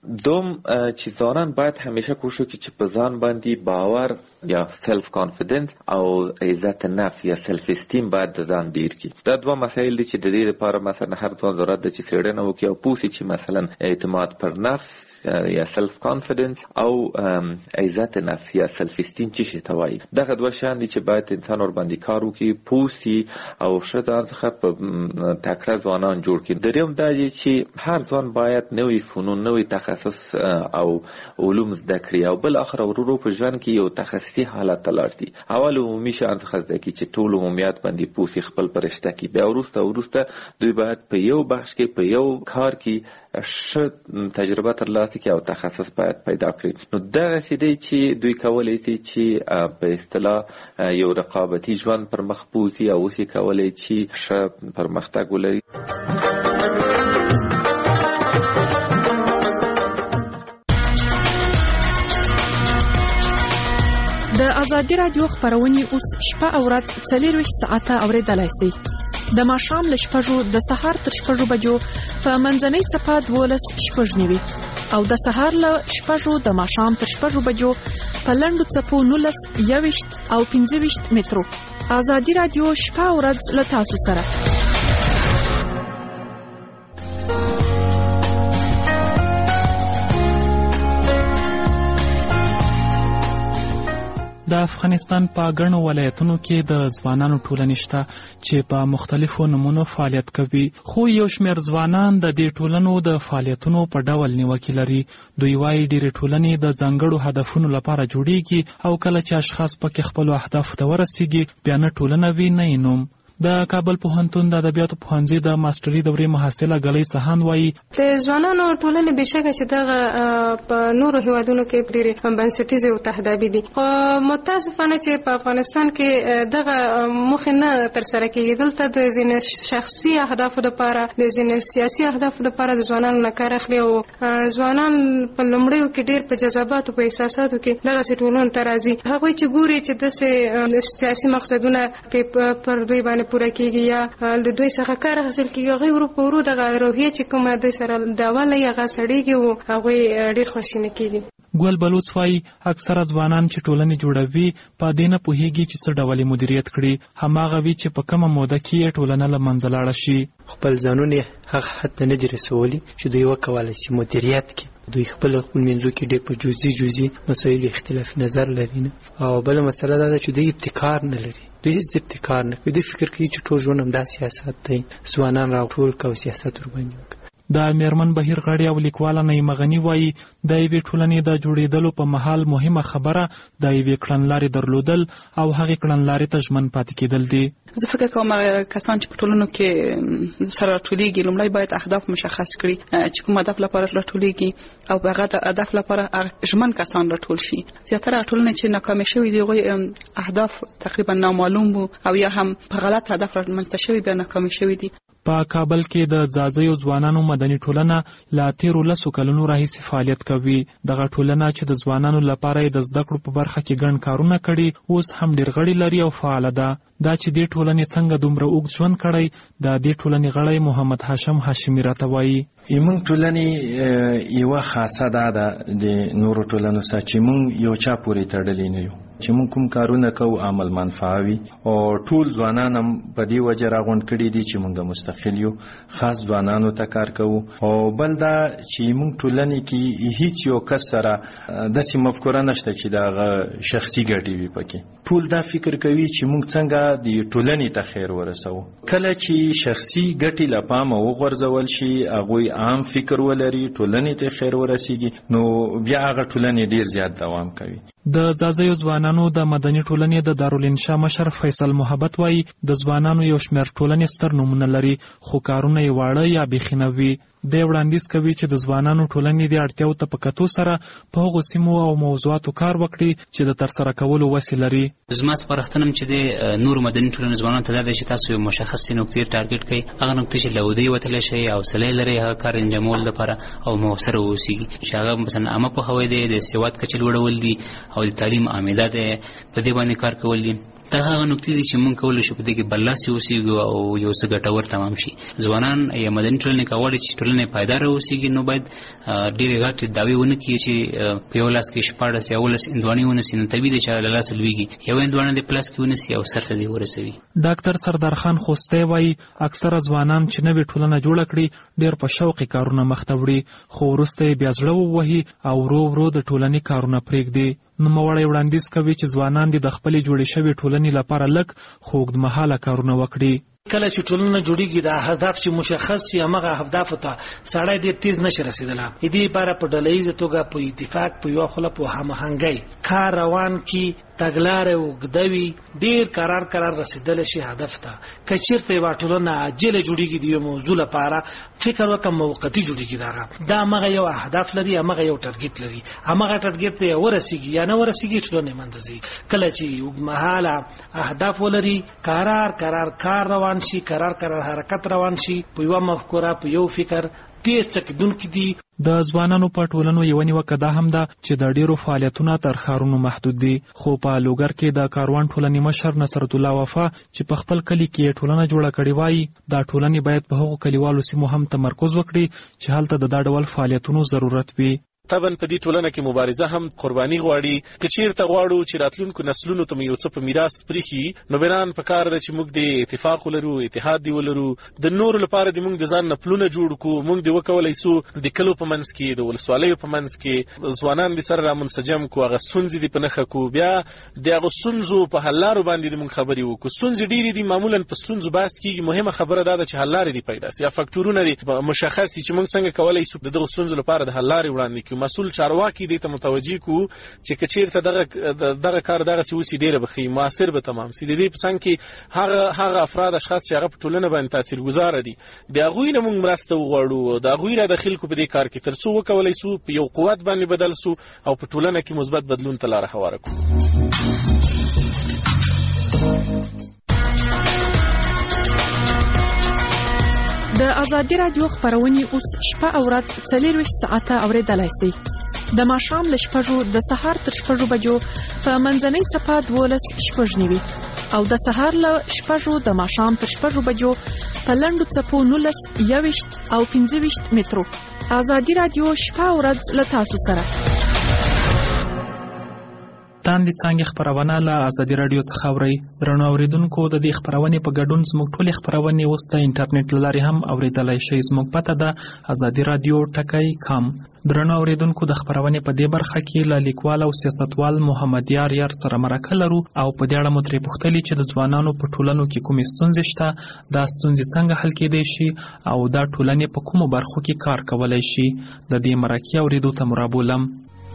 Speaker 15: دوم چې ځوانان باید همیشه کوشش وکړي چې په ځان باندې باور یا سلف کانفیډنس او عزت نفس یا سلف استیم باید د ځان ډیر کړي. دا دوه مسایل دي چې د دې لپاره مثلا هر ځوان ضرورت ده چې څېړنه وکړي او پوه شي چې مثلا اعتماد پر نفس یا سلف کانفیډنس او عزت نفس یا سلف استیم چې شي ته وایي. دغه دوه شیان دي چې باید انسان ور باندې کار وکړي، پوه شي او ښه ځان څخه په تکړه ځوانان جوړ کړي. دریم دا دی چې هر ځوان باید نوي فنون، نوي تخصص او علوم زده کړي او بل اخر ورو په ژوند کې یو تخصصي حالت ته لاړ شي. اول عمومي شیان څخه زده کړي چې ټول عمومیات باندې پوه شي، خپل پرشته کړي. بیا وروسته دوی باید په یو بخش کې په یو کار کې ښه تجربه ترلاسه کړي او تخصص باید پیدا کړي. نو دغسې دی چې دوی کولی شي چې په اصطلاح یو رقابتي ژوند پر مخ بوځي او اوس یې کولی چې ښه پرمختګ ولري.
Speaker 4: د ازادي راډیو خپرونې اوس شپه او ورځ 24 ساعته اورېدلای شئ. د ماښام له 6 د سهار تر 6 بجو په منځنۍ صفحه 12:09 او د سهار له 6 د ماښام تر 6 بجو په لنډو څپو 19 21 او 25 مترو. ازادي راډیو شپه او ورځ له تاسو سره.
Speaker 12: د افغانستان په ګڼو ولایتونو کې د ځوانانو ټولنې شته چې په مختلفو نمونو فعالیت کوي، خو یو شمېر ځوانان د دې ټولنو د فعالیتونو په ډول نیوکې لري. دوی وايي ډېرې ټولنې د ځانګړو هدفونو لپاره جوړیږي او کله چې اشخاص پکې خپلو اهدافو ته ورسیږي بیا نه ټولنه وي نه یې نوم. د کابل پوهنتون د ادبیاتو پوهنځي د ماستري دورې محصله ګلۍ سهان وايي
Speaker 21: د ځوانانو ټولنې بشکه چې دغه په نورو هیوادونو کې ډېرې بنسټیزې او تهدابي دي، خو متاسفانه چې په افغانستان کې دغه موخې نه ترسره کېږي. دلته د ځینې شخصي اهدافو لپاره، د ځینې سیاسي اهدافو لپاره د ځوانانو نه کار اخلي او ځوانان په لومړیو کې ډېر په جذباتو په احساساتو کې دغسې ټولنو ته راځي. هغوی چې ګوري چې داسې سیاسي مقصدونه پر دوی باندې پوره کېږي یا د دوی څخه کار حاصل کېږي، هغوی ورو په ورو دغه روحیه چې کومه دوی سره د اوله یې هغه سړېږي او هغوی ډېر خواشینه کېږي.
Speaker 12: ګل بلوڅ وايي اکثره ځوانان چې ټولنې جوړوي په دې نه پوهېږي چې څه ډول مدیریت کړي، هماغه وي چې په کومه موده کې ټولنه له منځه لاړه شي.
Speaker 22: خپل ځانونه هغه حد ته نه دي رسولي چې دوی وکولی شي مدیریت کړي. دوی خپل منځو کې ډېر په جزئي مسایلو اختلاف نظر لري نه، او بله مسله دا ده چې دوی ابتکار نه لري. دوی هیڅ ابتکار نه کوي. دوی فکر کوي چې ټول ژوند همدا سیاست دی، ځوانان راټول کړه او سیاست ورباندې وکړه.
Speaker 12: د میرمن بهیر غړي او لیکواله نعیمه غني وايي د یوې ټولنې د جوړېدلو په مهال مهمه خبره د یوې کړنلارې درلودل او هغې کړنلارې ته ژمن پاتې کېدل دي.
Speaker 23: زه فکر کوم کسان چې په ټولنو کې سره راټولېږي لومړی باید اهداف مشخص کړي چې کوم هدف لپاره راټولېږي او په هغه هدف لپاره ژمن کسان راټول شي. زیاتره ټولنې چې ناکامې شوي دي هغوی اهداف تقریبا نامعلوم وو او یا هم په غلط هدف رامنځته شوي بیا ناکامې شوي دي.
Speaker 12: په کابل کې د ځاځیو ځوانانو مدني ټولنه لا 13 کلونو راهیسې فعالیت کوي. دغه ټولنه چې د ځوانانو لپاره د زده کړو په برخه کې ګڼ کارونه کړي اوس هم ډېر غړي لري او فعاله ده. دا چې دې ټولنې څنګه دومره اوږد ژوند کړی د دې ټولنې غړی محمد هاشم هاشمي راته وایي
Speaker 24: موږ ټولنې یوه خاصه دا ده د نورو ټولنو سره چې موږ یو چا پورې تړلي نه یو، چې موږ کوم کارونه کوو عمل منفعه وي او ټول ځوانان هم په دې وجه راغونډ کړي دي چې موږ مستقل یو، خاص ځوانانو ته کار کوو. او بل دا چې موږ ټولنې کې هیڅ یو کس سره داسې مفکوره نشته چې دغه شخصي ګټې وي پکې. ټول دا فکر کوي چې موږ څنګه د ټولنې ته خیر ورسوو. کله چې شخصي ګټې له پامه وغورځول شي، هغوی عام فکر ولري، ټولنې ته خیر ورسیږي، نو بیا هغه ټولنې ډیر زیات دوام کوي.
Speaker 12: د ځاځیو ځوانانو د مدني ټولنې د دارالانشا مشر فیصل محبت وايي د ځوانانو یو شمېر ټولنې ستر نومونه لري خو کارونه یې واړه یا بیخي نه وي. دی وړاندیز کوي چې د ځوانانو ټولنې د اړتیاو ته په کتو سره په هغو سیمو او موضوعاتو کار وکړي چې د ترسره کولو وسې لري.
Speaker 25: زما سپارښتنه چې د نورو مدني ټولنې ځوانانو ته دا ده چې تاسو یو مشخصې نقطې ټارګټ کړئ، هغه نقطې چې له ودې وتلی شئ، حوصله لرئ هغه کار انجامولو لپاره او مؤثره واوسیږي، چې هغه مثلا عامه پوهاوی دی، د سواد کچې لوړول دي او د تعلیم عامده دی، په دې باندې کار کول دي. دا هغه نکتې دي چې موږ کولی شو په دې کې برلاسي اوسېږو او یو څه ګټور تمام شي. ځوانان یا مدني ټولنې که غواړي چې ټولنه پایداره اوسېږي نو باید ډېرې غټې دعوې ونه کړي چې په یو لاس کې 14 یا 18 هندواڼې ونیسي، نو طبیعي دی چې له لاسه لوېږي. یو هندواڼه دې په لاس کې ونیسي او سر ته دې ورسوي.
Speaker 12: ډاکټر سردار خان خوستی وایي اکثره ځوانان چې نوې ټولنه جوړه کړي ډېر په شوقي کارونه مخ ته وړي، خو وروسته یې بیا زړه ووهي او ورو ورو د ټولنې کارونه پرېږدي. نوموړی وړاندیز کوي چې ځوانان دې د خپلې جوړې شوې ټولنې لپاره لږ خو اوږدمهاله کارونه وکړي.
Speaker 2: کله چې ټولنه جوړیږي د هدف چې مشخص یا هغه اهداف ته سړی ډېر تیز نشي رسیدلی. دې لپاره په ډلهییزه توګه په اتفاق په یوه خوله په هماهنګۍ کار روان کړي، تګلارې اوږده وي، ډېر قرار رسیدلی شي هدف ته. که چېرته یوه ټولنه عاجله جوړیږي د یو موضوع لپاره فکر وکړه موقتي جوړیږي، دا همغه یو اهداف لري، همغه یو ټارګېټ لري، همغه ټارګېټ ته ورسیږي یا نه ورسیږي ټولنه منځ ځي. کله چې اوږدمهاله اهداف ولري، قرار کار روان شي، قرار حرکت روان شي، په یو مفکوره په یو فکر تیز څکیدونکي دي.
Speaker 12: د ځوانانو په ټولنو یوه نیوکه دا هم ده چې د ډیرو فعالیتونه تر ښارونو محدود دي. خو په لوګر کې د کاروان ټولنې مشر نصرت الله وفا چې په خپل کلي کې ټولنه جوړه کړې وایي دا ټولنې باید په هغو کلیوالو سیمو هم تمرکز وکړي چې هلته د دا ډول فعالیتونو ضرورت وي.
Speaker 3: طبعا په دې ټولنه کې مبارزه هم قرباني غواړي. که چیرته غواړو چې راتلونکو نسلونو ته یو څه په میراث پرېښي، نو بنان په کار ده چې موږ د اتفاق ولرو، اتحاد دی ولرو، د نورو لپاره د موږ د ځان نه پلونه جوړ کړو. موږ د وکولای سو د کلو په منځ کې، د ولسوالیو په منځ کې ځوانان د سره را منسجم کو، هغه ستونزې دي په نښه کو، بیا د هغه ستونزو په حل لارو باندې د موږ خبرې وکړو. ستونزې ډېرې دي، معمولا په ستونزو بحث کېږي، مهمه خبره دا ده چې حل لارې دي پیدا سي یا فکټورونه دي مشخص دي چې موږ څنګه کولای سو د دغو ستونزو لپاره د حل لارې وړاندې کړو. مسؤل چارواکي دې ته متوجي کو چې که چیرته دغه کار دغه څه وسي ډېره به ښه موثر به تمام سي. د دې په څنګ کې هغه افراد اشخاص چې هغه په ټولنه باندې تاثیرګذاره دي، د هغوی نه موږ مرسته وغواړو، د هغوی را داخل کو په دې کار کې، تر څو وکولای سو په یو قوت باندې بدل سو او په ټولنه کې مثبت بدلون ته لاره هواره کړو.
Speaker 4: د ازادي رادیو خبرونه اوس شپه او ورځ 24 ساعته اوریدلای شئ. د ماښام له 6 د سهار تر 6 بجو په منځنۍ صفه 12:09 او د سهار له 6 د ماښام تر 6 بجو په لنډو څپو 19 او 15 مترو. ازادي رادیو شپه او ورځ له تاسو سره.
Speaker 12: تاندې څنګه خبرونه له ازادي رادیو څخه اوري. درنو اوریدونکو د دې خبرونه په ګډون زموږ ټولې خبرونه اوس د انټرنیټ لارې هم اوریدلای شئ. زموږ پته ده azadiradiotakai.com. درنو اوریدونکو د خبرونه په دې برخه کې له لیکوال او سیاستوال محمد یار سره مرکه لرو او په دې اړه مو ترې پوښتلي چې د ځوانانو په ټولنو کې کومې ستونزې شته، دا ستونزې څنګه حل کېدای شي او دا ټولنې په کومو برخو کې کار کولای شي. د دې مرکې اوریدو ته مرابولم.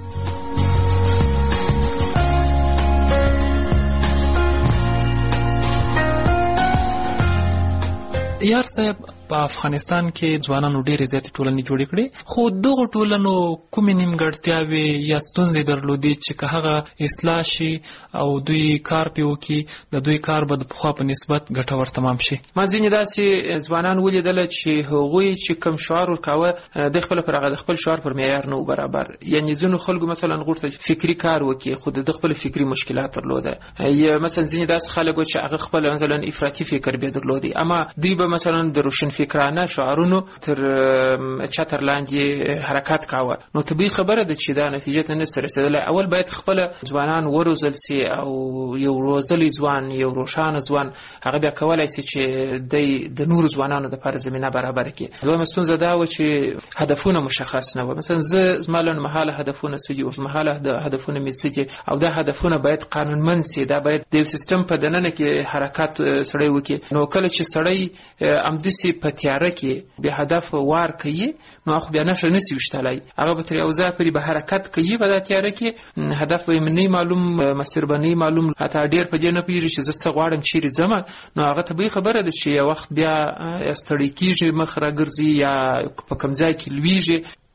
Speaker 12: یار صاحب، په افغانستان کې ځوانانو ډېرې زیاتې ټولنې جوړې کړې، خو دغو ټولنو کومې نیمګړتیاوې یا ستونزې درلودې چې که هغه اصلاح شي او دوی کار پې وکړي، د دوی کار به د پخوا په نسبت ګټور تمام شي.
Speaker 6: ما ځینې داسې ځوانان ولیدله چې هغوی چې کوم شعار ورکاوه د خپل پر هغه د خپل شعار پر معیار نه برابر. یعنی ځینو خلکو مثلا غوښتل فکری کار وکړي خو د خپل فکری مشکلات درلوده، یا مثلا ځینې داسې خلک چې هغه خپل مثلا افراطي فکر به درلودي، اما دوی به مثلا د روشن فکرانه شعارونو تر چتر لاندې حرکت کاوه. نو طبیعي خبره ده چې دا نتیجه ته نه رسیدله. اول باید خپل ځوانان وروزل سي او یو روزلي ځوان، یو روښانه ځوان هغه بیا کولای شي چې د نور ځوانانو لپاره زمينه برابر کړي. دویمه ستونزه دا و چې هدفونه مشخص نه و. مثلا زما لنډمهاله هدفونه سوي او زمهاله هدفونه میسي او دا هدفونه باید قانونمند سي. دا باید د سیستم په دننه کې حرکت سړی وکړي. نو کله چې سړی امدسي په تیاره کې به هدف وار کوي، نو خو بیا نشه نسی وشتلای، هغه به تر یو ځای پرې به حرکت کوي، په تیاره کې هدف یې منی معلوم، مسیر بنی معلوم، حتی ډیر په دې نه پیږي چې زه څه غواړم چیرې ځم. نو هغه طبیعي خبره ده چې یو وخت بیا ستړی کیږي، مخ راګرځي یا په کوم ځای کې لویږي.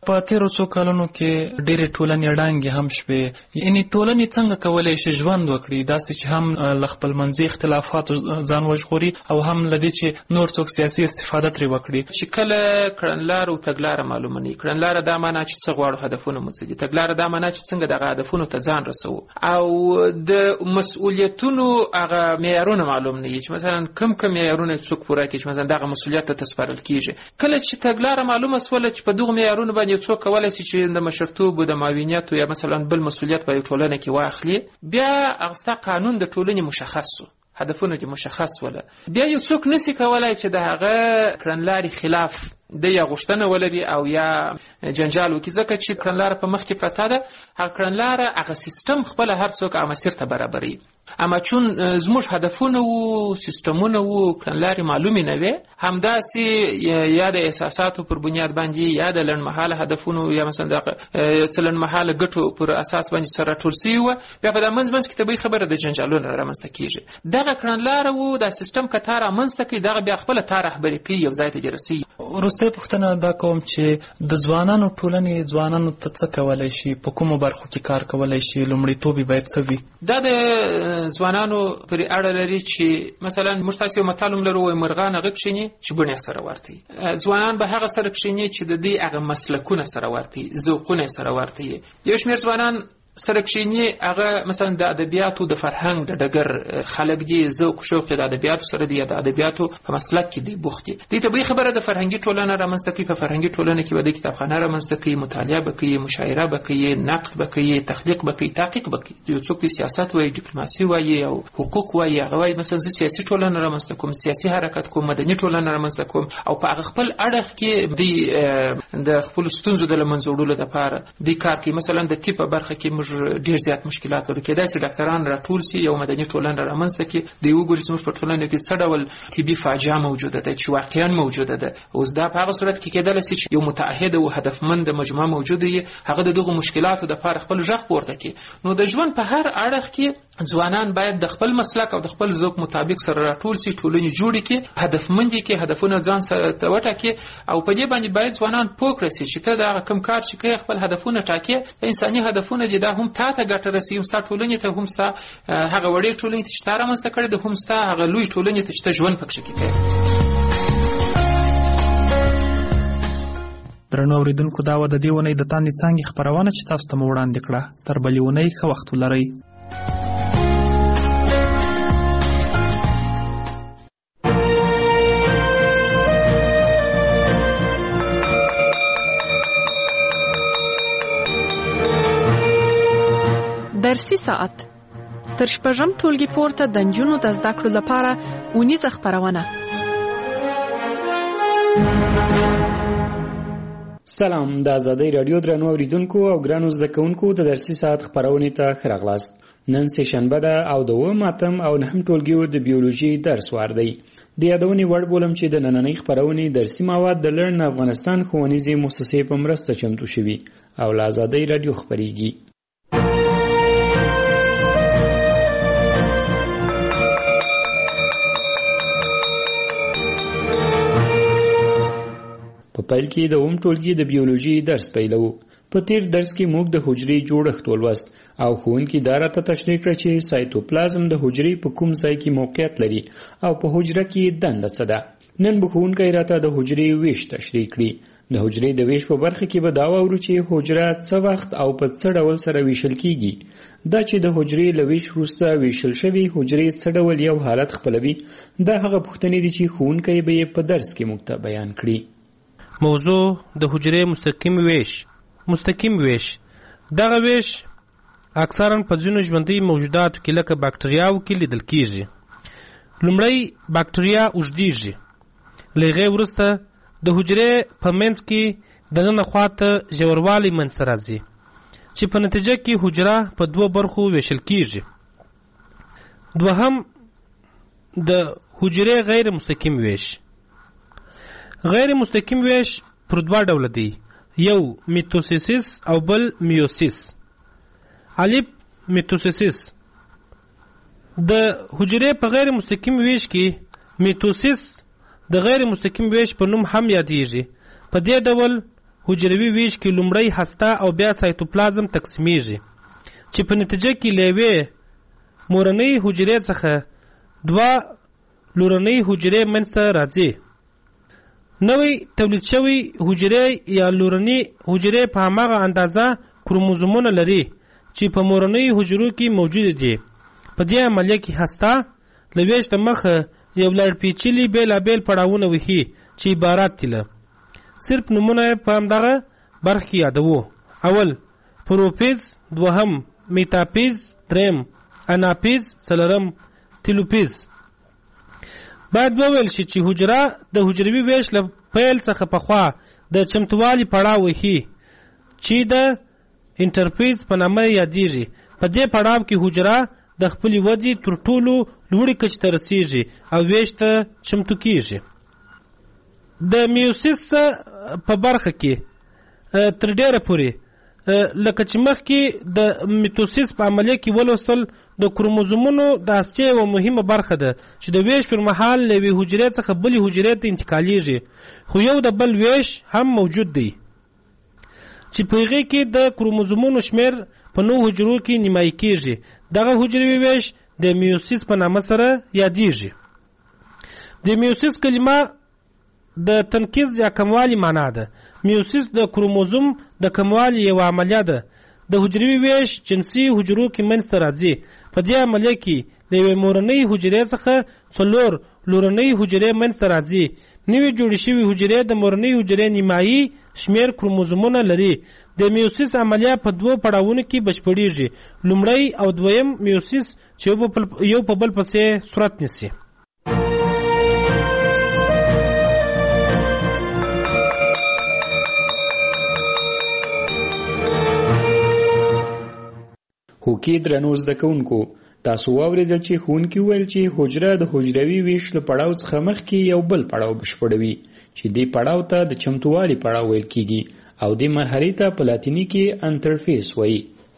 Speaker 12: په تیرو څو کلونو کې ډېرې ټولنې ړانګې هم شوې. یعنې ټولنې څنګه کولی شي ژوند وکړي داسې چې هم له خپلمنځي اختلافاتو ځان وژغوري او هم له دې چې نور څوک سیاسي استفاده ترې وکړي.
Speaker 6: چې کله کړنلاره او تګلاره معلومه نه وي، کړنلاره دا معنا چې څه غواړو، هدفونه مو څه دي، تګلاره دا معنا چې څنګه دغه هدفونو ته ځان رسوو، او د مسؤلیتونو هغه معیارونه معلوم نه وي چې مثلا کم معیارونه څوک پوره کړي چې مثلا دغه مسؤلیت ته سپارل کېږي. کله چې تګلاره معلومه سوله چې په دغو معیارونو باندې څوک کولی شي چې د مشرتوب د معاونیت یا مثلا بل مسؤلیت په ټولنه کې واخلي، بیا هغه قانون د ټولنې مشخص شو، هدفونه دې مشخص وله، بیا یو څوک نسی کولای چې د هغه کړنلارې خلاف د یا غوښتنه ولري او یا جنجال وکړي، ځکه چې کړنلاره په مخ کې پرته ده. هغه کړنلاره هغه سیستم خپل هر څوک هغه مسیر ته برابروي. اما چون زموږ هدفونه وو، سیستمونه وو، کړنلارې معلومې نه وې، همداسې یا د احساساتو پر بنیاد باندې یا د لنډمهاله هدفونو یا مثلا د څه لنډمهاله ګټو پر اساس باندې سره راټول سوي وه، بیا په دا منځ کې طبیعي خبره د جنجالونو رامنځته کېږي. دغه کړنلاره وو، دا سیستم که تا رامنځته کوي، دغه بیا خپله تا رهبري کوي، یو ځای ته دې رسوي.
Speaker 12: وروستۍ پوښتنه دا کوم چې د ځوانانو ټولنې ځوانانو ته څه کولی شي، په کومو برخو کې کار کولی شي، لومړیتوب یې باید څه وي؟ دا د ځوانانو پرې اړه لري چې مثلا موږ تاسې یو متل هم لرو، وایي مرغان هغه کښېني چې بڼې سره ورته وي. ځوانان به هغه سره کښېني چې د دې هغه مسلکونه سره ورته وي، ذوقونه سره ورته وي. یو شمېر ځوانان سره کښېني هغه مثلا د ادبیاتو د فرهنګ د ډګر خلک دي، ذوق شوق د ادبیاتو سره دي، د ادبیاتو په مسلک کې دي بوخت دي. دې طبیعي خبره د فرهنګي ټولنه رامنځته کوي، په فرهنګي ټولنه کې به د کتابخانه رامنځته کوي، مطالعه به کوي، مشاعره به کوي، نقد به کوي، تخلیق به کوي، تحقیق به کوي. یو څوک د سیاست وایي، ډیپلوماسي وایي او حقوق وایي، هغه وایي مثلا زه سیاسي ټولنه رامنځته کوم، سیاسي حرکت کوم، مدني ټولنه رامنځته کوم، او په هغه خپل اړخ کې د خپلو ستونزو د له منځه وړلو دپاره دې کار کوي. مثلا د طب په برخه کې موږ ډېر زیات مشکلات لرو، کېدای شي ډاکټران راټول سي، یو مدني ټولنه رامنځته کړي، دوی وګوري چې موږ په ټولنه کې څه ډول طبي فاجعه موجوده ده چې واقعا موجوده ده. اوس دا په هغه صورت کې کېدلی شي چې یو متعهد او هدفمند مجموعه موجوده وي، هغه د دغو مشکلاتو دپاره خپل غږ پورته کړي. نو د ژوند په هر اړخ کې ځوانان باید د خپل مسلک او د خپل ذوق مطابق سره راټول سي، ټولنې جوړې کړي، هدفمند کړي، هدفونه ځان سره وټاکي، او په دې باندې باید ځوانان پوه کړي چې ته دا کوم کار چې کوي خپل هدفونه ټاکي، انساني هدفونه دي، دا هم تا ته ګټه رسوي، هم ستا ټولنې ته، هم ستا هغه وړې ټولنې ته چې تا رامنځته کړې ده، هم ستا هغه لوی ټولنې ته چې ته ژوند پکښې کوې. درنو اورېدونکو، دا وه د دې اونۍ د تاندې څانګې خپرونه چې تاسو ته مو وړاندې کړه. تر بلې اونۍ ښه وخت ولرئ.
Speaker 4: درسي ساعت تر شپږم ټولګي پورته د نجونو د زده کړو لپاره اونیزه خپرونه.
Speaker 1: سلام، د آزادۍ رادیو درنو اوریدونکو او ګرانو زده کوونکو د درسي ساعت خپرونې ته ښه راغلاست. نن سه شنبه ده او د 9 او 9 ټولګیو د بیولوژي درس وار دی. د یادونې وړ بولم چې د نننۍ خپرونې درسي مواد د لرن افغانستان ښوونیزې مؤسسې په مرسته چمتو شوي او له آزادۍ رادیو خپریږي. په پیل کې د 9 ټولګي د بیولوژي درس پیلو. په تیر درس کې موږ د حجرې جوړښت ولوست او ښوونکي دا راته تشریح کړه چې سایتوپلازم د حجرې په کوم ځای کې موقعیت لري او په حجره کې دنده څه ده. نن به ښوونکی راته د حجرې ویش تشریح کړي. د حجرې د ویش په برخه کې به دا واورو چې حجره څه وخت او په څه ډول سره ویشل کیږي. دا چې د حجرې له ویش وروسته ویشل شوي حجرې څه ډول یو حالت خپلوي، دا هغه پوښتنې دي چې ښوونکی به یې په درس کې موږ ته بیان کړي.
Speaker 7: موضوع د حجرې مستقیم ویش. دغه ویش اکثرا په ځینو ژوندۍ موجوداتو کې لکه باکتریاو کې لیدل کیږي. لومړی باکتریا اوږدیږي، له هغې وروسته د حجرې په منځ کې دننه خواته ژوروالی منځته راځي چې په نتیجه کې حجره په 2 برخو ویشل کیږي. دوهم د حجرې غیر مستقیم ویش. غیر مستقیم ویش پر 2 ډوله دی، یو میتوسیس او بل میوسیس. الف میتوسیس. د حجرې په غیر مستقیم ویش کې میتوسیس د غیر مستقیم ویش په نوم هم یادېږي. په دې ډول حجروي ویش کې لومړی هسته او بیا سایتوپلازم تقسیمیږي چې په نتیجه کې له یوې مورنۍ حجرې څخه دوه لورنۍ حجرې منځته راځي. نوې تولید شوی حجرې یا لورنۍ حجرې په هماغه اندازه کروموزومونه لري چې په مورنۍ حجرو کې موجود دي. په دې عملیه کې هسته له ویش د مخه یو لړ پیچلي بېلابېل پړاوونه وهي چې عبارت دي له صرف نمونه په همدغه برخه کې یادوو. اول پروفیز، دوهم میتاپیز، دریم اناپیز، څلورم تیلوپیز. باید وویل شي چې حجره د حجروي ویش له پیل څخه پخوا د چمتووالي پړاو وهي چې د انټرفیز په نامه یادیږي. په دې پړاو کې حجره د خپلې ودې تر ټولو لوړې کچې ته رسیږي او ویش ته چمتو کیږي. د میوسیس په برخه کې تر ډیره پورې لکه چې مخکې د میتوسیس په عملیه کې ولوستل د کروموزومونو د هستې یوه مهمه برخه ده چې د ویش پر مهال له یوې حجرې څخه بلې حجرې ته انتقالیږي، خو یو د بل ویش هم موجود دی چې په هغې کې د کروموزومونو شمیر په 9 حجرو کې نیمایي کیږي. دغه حجروي ویش د میوسیس په نامه سره یادیږي. د میوسیس کلمه د تنکیز یا کموالی معنا ده. میوسیس د کروموزوم د کموالی یو عملیه ده. د حجروي ویش جنسي حجرو کې منځته راځي. په دې عملیه کې د یوې مورنۍ حجرې څخه 4 لورنۍ حجرې منځته راځي. نوې جوړې شوې حجرې د مورنۍ حجرې نیمایي شمیر کروموزومونه لري. د میوسیس عملیه په 2 پړاوونو کې بشپړیږي. لومړی او دویم میوسیس چې یو په بل پسې صورت نیسي.
Speaker 1: هوکې درنو زده کوونکو، تاسو واورېدل چې ښوونکي وویل چې حجره د حجروي ویش له پړاو څخه مخکې یو بل پړاو بشپړوي چې دې پړاو ته د چمتووالي پړاو ویل کیږي او دې مرحلې ته په لاتیني کې انټرفیس وایي.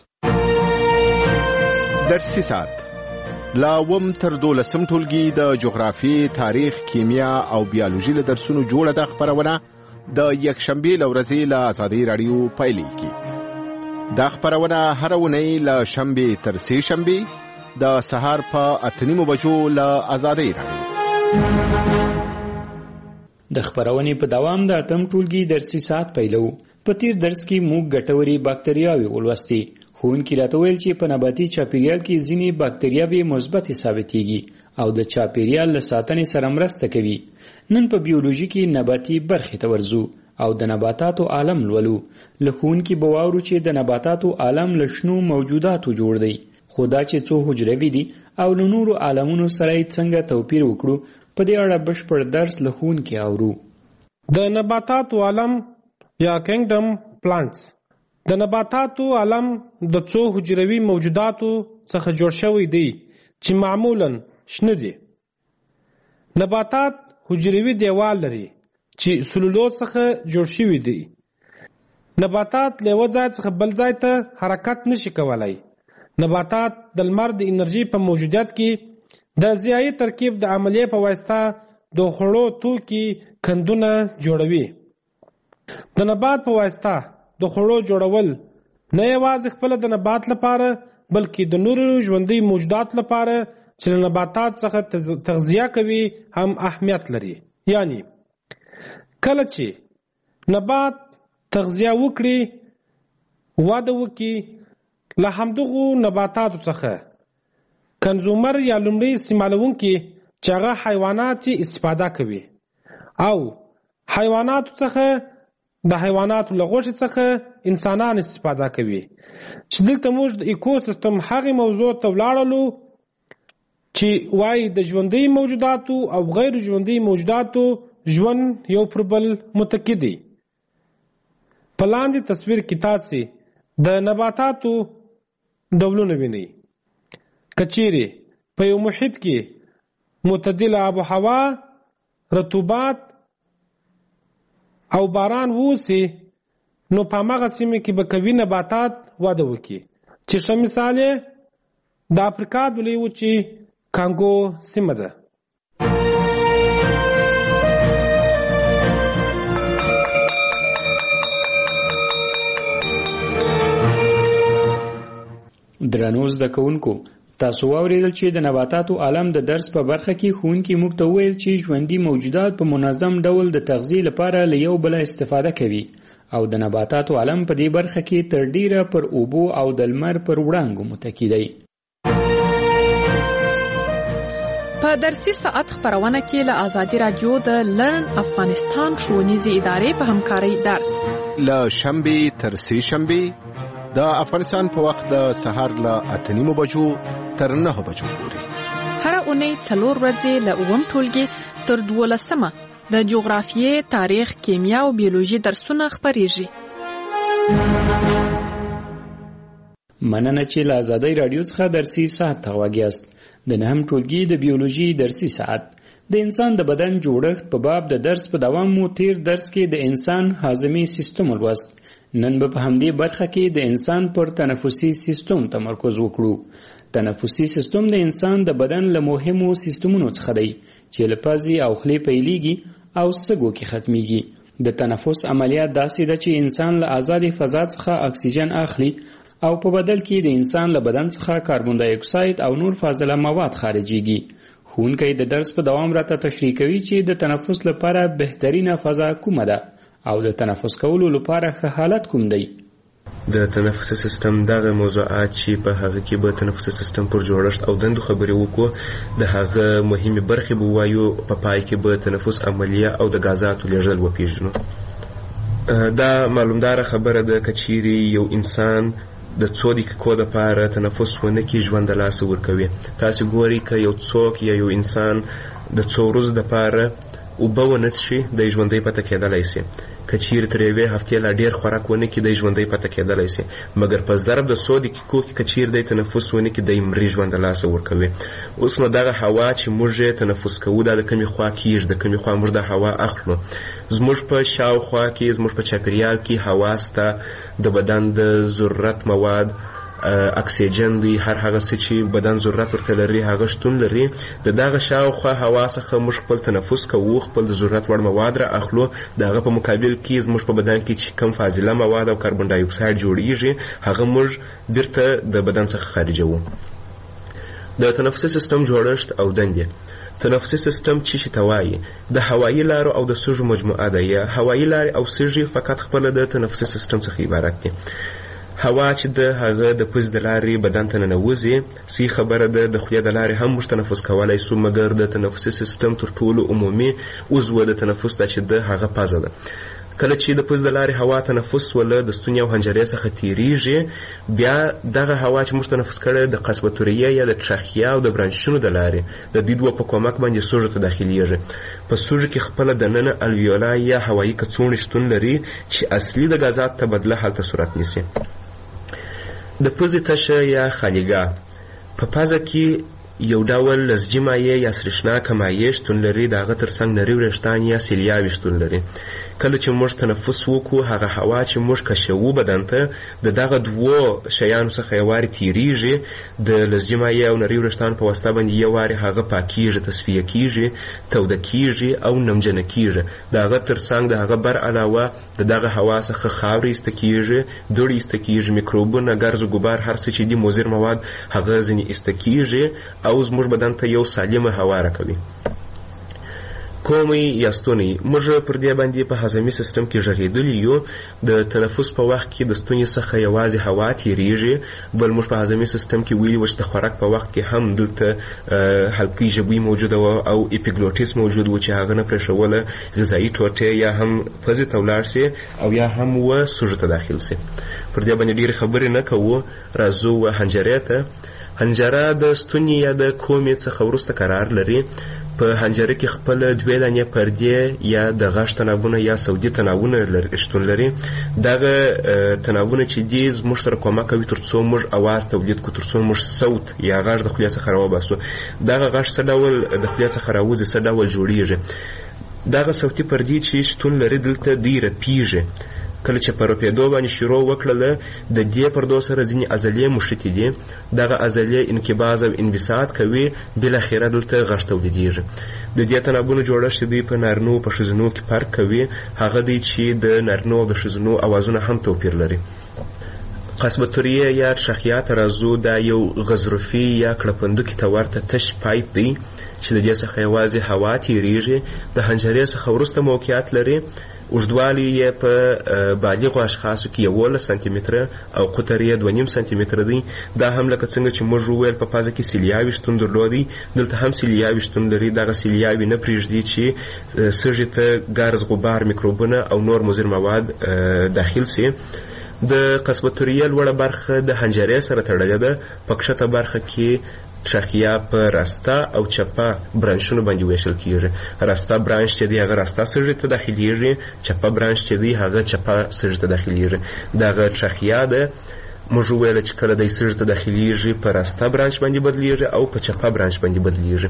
Speaker 5: درسي ساعت لا وم تر 12 ټولګي د جغرافي، تاریخ، کیمیا او بیولوژي له درسونو جوړه ده خبرونه د یکشنبه لورځي له آزادۍ رادیو پایلیږي. دا خبرونه هر ونی له شنبه تر سه شنبه د سهار په 8:30 بجو له آزادۍ رادیو.
Speaker 1: د خبرونې په دوام د اتم ټولګي درسي ساعت پیلو. په تیر درس کې موږ ګټوري باکتریاوې ولوستې. ښوونکي راته ویل چې په نباتي چاپیریال کې ځینې باکتریاوې مثبت ثابتېږي او د چاپیریال له ساتنې سره مرسته کوي. نن په بیولوژي کې نباتي برخې ته ورځو او د نباتاتو عالم لولو. له ښوونکي به واورو چې د نباتاتو عالم له شنو موجوداتو جوړ دی، خو دا چې څو حجروي دي او له نورو عالمونو سره یې څنګه توپیر وکړو، په دې اړه بشپړ درس له ښوونکي اورو.
Speaker 7: د نباتاتو عالم یا کینګډم پلانټس. د نباتاتو عالم د څو حجروي موجوداتو څخه جوړ شوی دی چې معمولاً شنه دي. نباتات حجروي دیوال لري چې سلولوز څخه جوړ شوی دی. نباتات له یو ځای څخه بل ځای ته حرکت نشي کولای. نباتات د لمر د انرژي په موجودیت کې د ضیایي ترکیب د عملیې په واسطه د خوړو توکي کندونه جوړوي. د نبات په واسطه د خوړو جوړول نه یوازې خپل د نبات لپاره بلکې د نورو ژوندۍ موجودات لپاره چې له نباتات څخه تغذیه کوي هم اهمیت لري. یعنی کله چې نبات تغذیه وکړي، وده وکړي، له همدغو نباتاتو څخه کنزومر یا لومړی استعمالونکي چې هغه حیوانات استفاده کوي او حیواناتو څخه د حیواناتو له غوښې څخه انسانان استفاده کوي. چې دلته موږ د ایکوسیستم هغې موضوع ته ولاړلو چې وایي د ژوندۍ موجوداتو او غیر ژوندۍ موجوداتو ژوند یو پر بل متکی دی. په لاندې تصویر کې تاسې د نباتاتو ډولونه وینئ. که چیرې په یو محیط کې معتدله آب و هوا، رطوبت او باران ووسي، نو په هماغه سیمه کې به قوي نباتات وده وکړي. چې ښه مثال یې د افریقا د لویې وچې کانګو سیمه ده.
Speaker 1: درنو زده کوونکو، تاسو واورېدل چې د نباتاتو عالم د درس په برخه کې ښوونکي موږ ته وویل چې ژوندي موجودات په منظم ډول د تغذیې لپاره له یو بله استفاده کوي او د نباتاتو عالم په دې برخه کې تر ډیره پر اوبو او د لمر پر وړانګو متکی دی.
Speaker 4: په درسي ساعت خبرونه کې له آزادي رادیو د لرن افغانستان ښوونیزې ادارې په همکارۍ درس
Speaker 5: له شنبې تر سې شنبې د افغانستان په وخت د سهار له 8:30 بجو تر 9 بجو پورې
Speaker 4: هر اونۍ 4 ورځې له 9 ټولګي تر 12 د جغرافیې، تاریخ، کیمیا او بیولوژي درسونه خپریږي.
Speaker 1: مننه چې له آزادۍ رادیو څخه درسي ساعت ته غواګیاست. د 9 ټولګي د بیولوژي درسي ساعت د انسان د بدن جوړښت په باب د درس په دوام مو تیر درس کې د انسان هاضمي سیستم ولوست. نن به په همدې برخه کې د انسان پر تنفسي سیستم تمرکز وکړو. تنفسي سیستم د انسان د بدن له مهمو سیستمونو څخه دی چې له پزې او خولې پیلېږي او سږو کې ختمیږي. د تنفس عملیات داسې ده چې انسان له آزاد فضا څخه اکسیجن اخلي او په بدل کې د انسان له بدن څخه کاربن دای اکساید او نور فاضله مواد خارجيږي. ښوونکی د درس په دوام راته تشریح کوي چې د تنفس لپاره بهترینه فضا کومه ده او د تنفس کولو لپاره ښه حالت کوم دی.
Speaker 8: د تنفسي سیستم دغه موضوعات چې په هغه کې به تنفسي سیستم پر جوړښت او دندو خبرې وکړو، د هغه مهمې برخې به وایو، په پای کې به تنفس عملیه او د غازاتو لیږدول وپېژنو. دا معلومداره خبره ده که چیرې یو انسان د 2 دقیقو دپاره تنفس ونه کړي ژوند د لاسه ورکوي. تاسو ګورئ که یو څوک یا یو انسان د 2 ورځو دپاره اوبه ونه څښي، دی ژوندی پته کېدلی سي. که چیرې تر 1 هفتې لا ډېر خوراک ونه کړي، دی ژوندی پته کېدلی سي. مګر په ضرب د 100 دقیقو کې که چیرې دی تنفس ونه کړي، دی مري ژوند د لاسه ورکوي. اوس نو دغه هوا چې موږ یې تنفس کوو دا د کومې خوا کېږي، د کومې خوا موږ دا هوا اخلو. زموږ په شاوخوا کې، زموږ په چاپېریال کې هوا سته، د بدن د ضرورت مواد، اکسیجن دی، هر هغه څه چې بدن ضرورت ورته لري هغه شتون لري. د دغه شاوخوا هوا څخه موږ خپل تنفس کوو، خپل د ضرورت وړ مواد را اخلو. د هغه په مقابل کې زموږ په بدن کې چې کم فاضله مواد او کاربن ډای اکساید جوړیږي، هغه موږ بیرته د بدن څخه خارجوو. د تنفسي سیستم جوړښت او دندې. تنفسي سیستم چې ته وایي د هوایي لارو او د سږو مجموعه ده، یا هوایي لارې او سږي فقط خپله د تنفسي سیستم څخه عبارت دي. هوا چې د هغه د پوزې د لارې بدن ته ننوځي، صحیح خبره ده د خولې د لارې هم موږ تنفس کولی شو، مګر د تنفسي سیستم تر ټولو عمومي عضو د تنفس ده چې د هغه پزه ده. کله چې د پوزې د لارې هوا تنفس وله د ستوني او حنجرې څخه تیریږي، بیا دغه هوا چې موږ تنفس کړی د قصبة یا د تراخیا او د برانشونو د لارې د دې دوه په کومک باندې سږو ته داخلیږي. په سږو کې خپله دننه الویولا یا هوایي کڅوړې شتون لري چې اصلي د غازات تبدله هلته صورت نیسي. د پوزې تشه یا خالیګاه. په پزه کې یو ډول لزجي مایع یا سرېښناکه مایع شتون لري، د هغه تر څنګ نري وریښتان یا سیلیاوې شتون لري. کله چې موږ تنفس وکړو، هغه هوا چې موږ کشوو بدن ته د دغه 2 شیانو څخه یو وارې تیریږي، د لزجي مایع او نري وریښتانو په واسطه باندې یو وارې هغه پاکیږي، تصفیه کیږي، توده کیږي او نمجنه کیږي. د هغه تر څنګ د هغه بر علاوه د دغه هوا څخه خاورې ایسته کیږي، دوړې ایسته کیږي، میکروبونه، ګرز و ګبار، هر څه چې دي مضر مواد هغه ځینې ایسته کیږي او زموږ بدن ته یو سالمه هوا راکوي. کومې یا ستونی. موږ پر دې باندې په هضمي سیستم کې غږېدلي یو. د تنفس په وخت کې د ستوني څخه یوازې هوا تیریږي، بل موږ په هضمي سیستم کې ویلي وو چې د خوراک په وخت کې هم دلته حلقې ژبوي موجوده وه او اپیګلوټیس موجود و چې هغه نه پرېښوله غذایي ټوټې یا هم پزې ته ولاړ سي او یا هم و سږو ته داخل سي. پر دې باندې ډېرې خبرې نه کوو، راځو و حنجرې ته. حنجره د ستوني یا د کومې څخه وروسته قرار لري. په حنجره کې خپل 2 دانې پردې یا د غاښ تناوونه یا سودي تناوونه شتون لري. دغه تناوونه چې دي زموږ سره کومک کوي تر څو موږ اواز تولید کړو، تر څو موږ صوت یا غاښ د خولې څخه راوباسو. دغه غاښ څه ډول د خولې څخه راوځي، څه ډول جوړیږي. دغه صوتي پردې چې شتون لري دلته دی رپیږي. کله چې په رپېدو باندې شروع وکړله، د دې پردو سره ځینې عضلې مښتې دي. دغه عضلې انقباض او انبساط کوي، بالاخره دلته غږ تولیدېږي. د دې تنابونو جوړښت دوی په نارینو په ښځینو کې فرق کوي. هغه دی چې د نارینو او د ښځینو اوازونه هم توپیر لري. قصبتوریه یا ترخیا ترازو دا یو غضروفي یا کړپندوکي ته ورته تش پایپ دی چې د دې څخه یوازې هوا تیریږي. د حنجرې څخه وروسته موقعیت لري. اوږدوالی یې په بالغو اشخاصو کې 11 سانتي متره او قطر یې 2.5 سانتي متره دی. دا هم لکه څنګه چې موږ وویل په پازه کې سیلیاوي شتون درلودی، دلته هم سیلیاوي شتون لري. دغه سیلیاوي نه پرېږدي چې سږي ته ګرز، غبار، میکروبونه او نور مضر مواد داخل سي. د قصبتوریه لوړه برخه د حنجرې سره تړلې ده. په کښته برخه کې ترخیا په راسته او چپه برانشونو باندې ویشل کیږي. راسته برانش چې دی هغه راسته سږي ته داخليږي، چپه برانش چې دی هغه چپه سږي ته داخليږي. دغه ترخیا ده موږ ویل چې کله د سږي ته داخليږي په راسته برانش باندې بدلیږي او په چپه برانش باندې بدلیږي.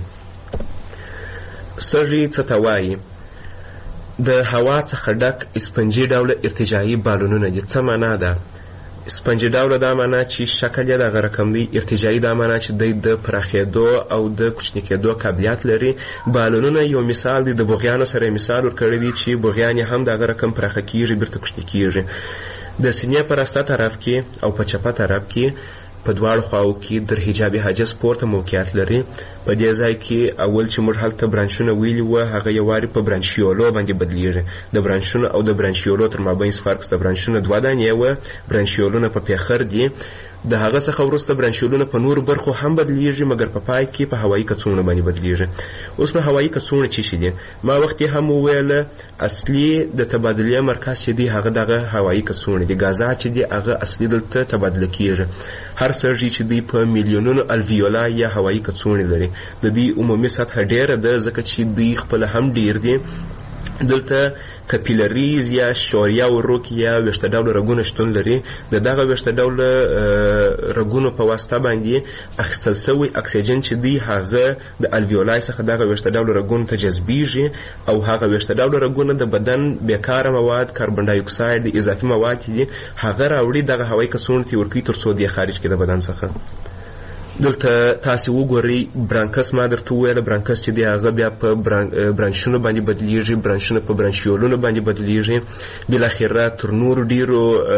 Speaker 8: سږي څه ته وایي؟ د هوا څخه ډک اسپنجي ډوله ارتجاعي بالونونه دي. څه معنا ده؟ اسپنجي ډوله دا معنا چې شکل یې دغه رقم دی. ارتجاعي دا معنا چې د پراخېدو او د کوچني کېدو قابلیت لري. بالونونه یو مثال دی. د بوغیانو سره مثال ورکړی دی چې بوغیان هم دغه رقم پراخه کیږي، بیرته کوچني کیږي. د سینې په راسته طرف کې او په چپه طرف کې په دواړو خواو کې در حجابي حاجز پورته موقعیت لري. په دې ځای کې اول چې موږ هلته برانشونه ویلي وو هغه یو واري په برانشیولو باندې بدلیږي. د برانشونو او د برانشیولو تر مابین فرق د برانشونو 2 دانې وو. برانشیولونه په پیخر دي. د هغه څخه وروسته برانشیولونه په نور برخو هم بدلیږي، مګر په پای کې په هوایي کڅوړو باندې بدلیږي. اوس نو هوایي کڅوړه څه شي دي؟ ما وخت هم ویل اصلي د تبادلې مرکز چې دی هغه دغه هوایي کڅوړه دي. غازات چې دی هغه اصلي دلته تبادله کیږي. هر سږي چې دی په میلیونونو الویولا یا هوایي کڅوړې لري. د دې عمومي سطح ډیره ده ځکه چې دی خپل هم ډیر دي. دلته کپیلریز یا شوریا وروک یا ویشته ډوله رګونه شتون لري. د دغه ویشته ډوله رګونو په واسطه باندې اخیستل شوی اکسیجن چې دی هغه د الویولای څخه دغه ویشته ډوله رګونو ته جذبیږي او هغه ویشته ډوله رګونه د بدن بیکاره مواد، کاربن ډای اکساید، اضافي مواد دي هغه راوړي دغه هوایي کڅوړو ته ورکوي تر څو دی خارج کړي د بدن څخه. دلته تاسو وګورئ برانکس. ما درته وویل برانکس چې دی هغه بیا په برانشونو باندې بدلیږي، برانشونه په برانشیولونو باندې بدلیږي، بالاخره تر نورو ډیرو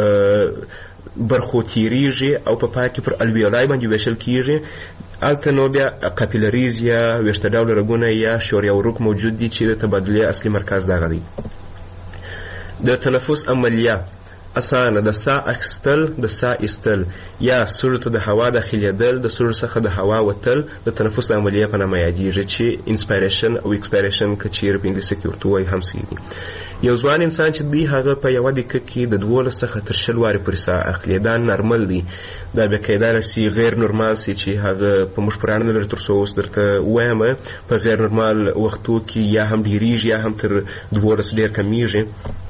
Speaker 8: برخو تیریږي او په پای کې پر الویولای باندې ویشل کیږي. هلته نو بیا کاپیلریز یا ویشته ډوله رګونه یا شوریا وروک موجود دي چې د تبادلې اصلي مرکز دغه دی. د تنفس عملیه اسانه د ساه اخیستل، د ساه ایستل یا سږو ته د هوا داخلېدل، د سږو څخه د هوا وتل د تنفس عملیه په نامه یادیږي چې انسپایریشن او ایکسپایریشن که چیرې په انګلیسي کې ورته وایي هم صحیح دي. یو ځوان انسان چې دی هغه په یوه دقیقه کې د 12 څخه تر 20 وارې پورې ساه اخلي. دا نارمل دی. دا بیا کیدای شي غیر نورمال سي چې هغه په موږ پرانه نه لري. تر څو اوس درته وایم په غیر نورمال وختو کې یا هم ډیریږي یا هم تر 12 ډیر کمیږي.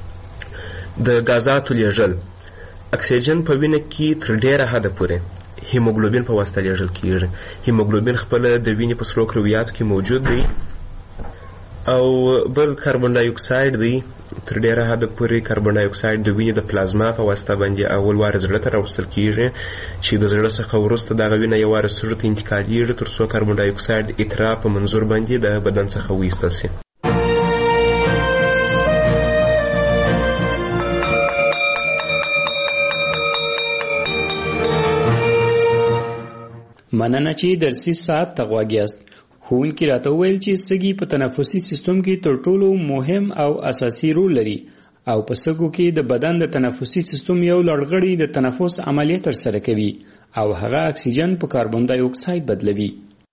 Speaker 8: د غازاتو لیږل اکسیجن په وینه کې تر ډیره حده پورې هیموګلوبین په واسطه لیږل کیږي. هیموګلوبین خپل د وینې په سرو کرویاتو کې موجود دی او بل کاربن ډای اکساید دی. تر ډیره حده پورې کاربن ډای اکساید د وینې د پلازما په واسطه باندې اول وار زړه ته راوستل کیږي چې د زړه څخه وروسته دغه وینه یو وار سږو ته انتقالیږي تر څو کاربن ډای اکساید اترا په منظور باندې د بدن څخه وایستل شي.
Speaker 1: مننه چې درسي ساعت ته غوږ یاست. ښوونکي راته وویل چې سږي په تنفسي سیستم کې تر ټولو مهم او اساسي رول لري او په سږو کې د بدن د تنفسي سیستم یو لړغړی د تنفس عملیه ترسره کوي او هغه اکسیجن په کاربن ډای اکساید بدلوي.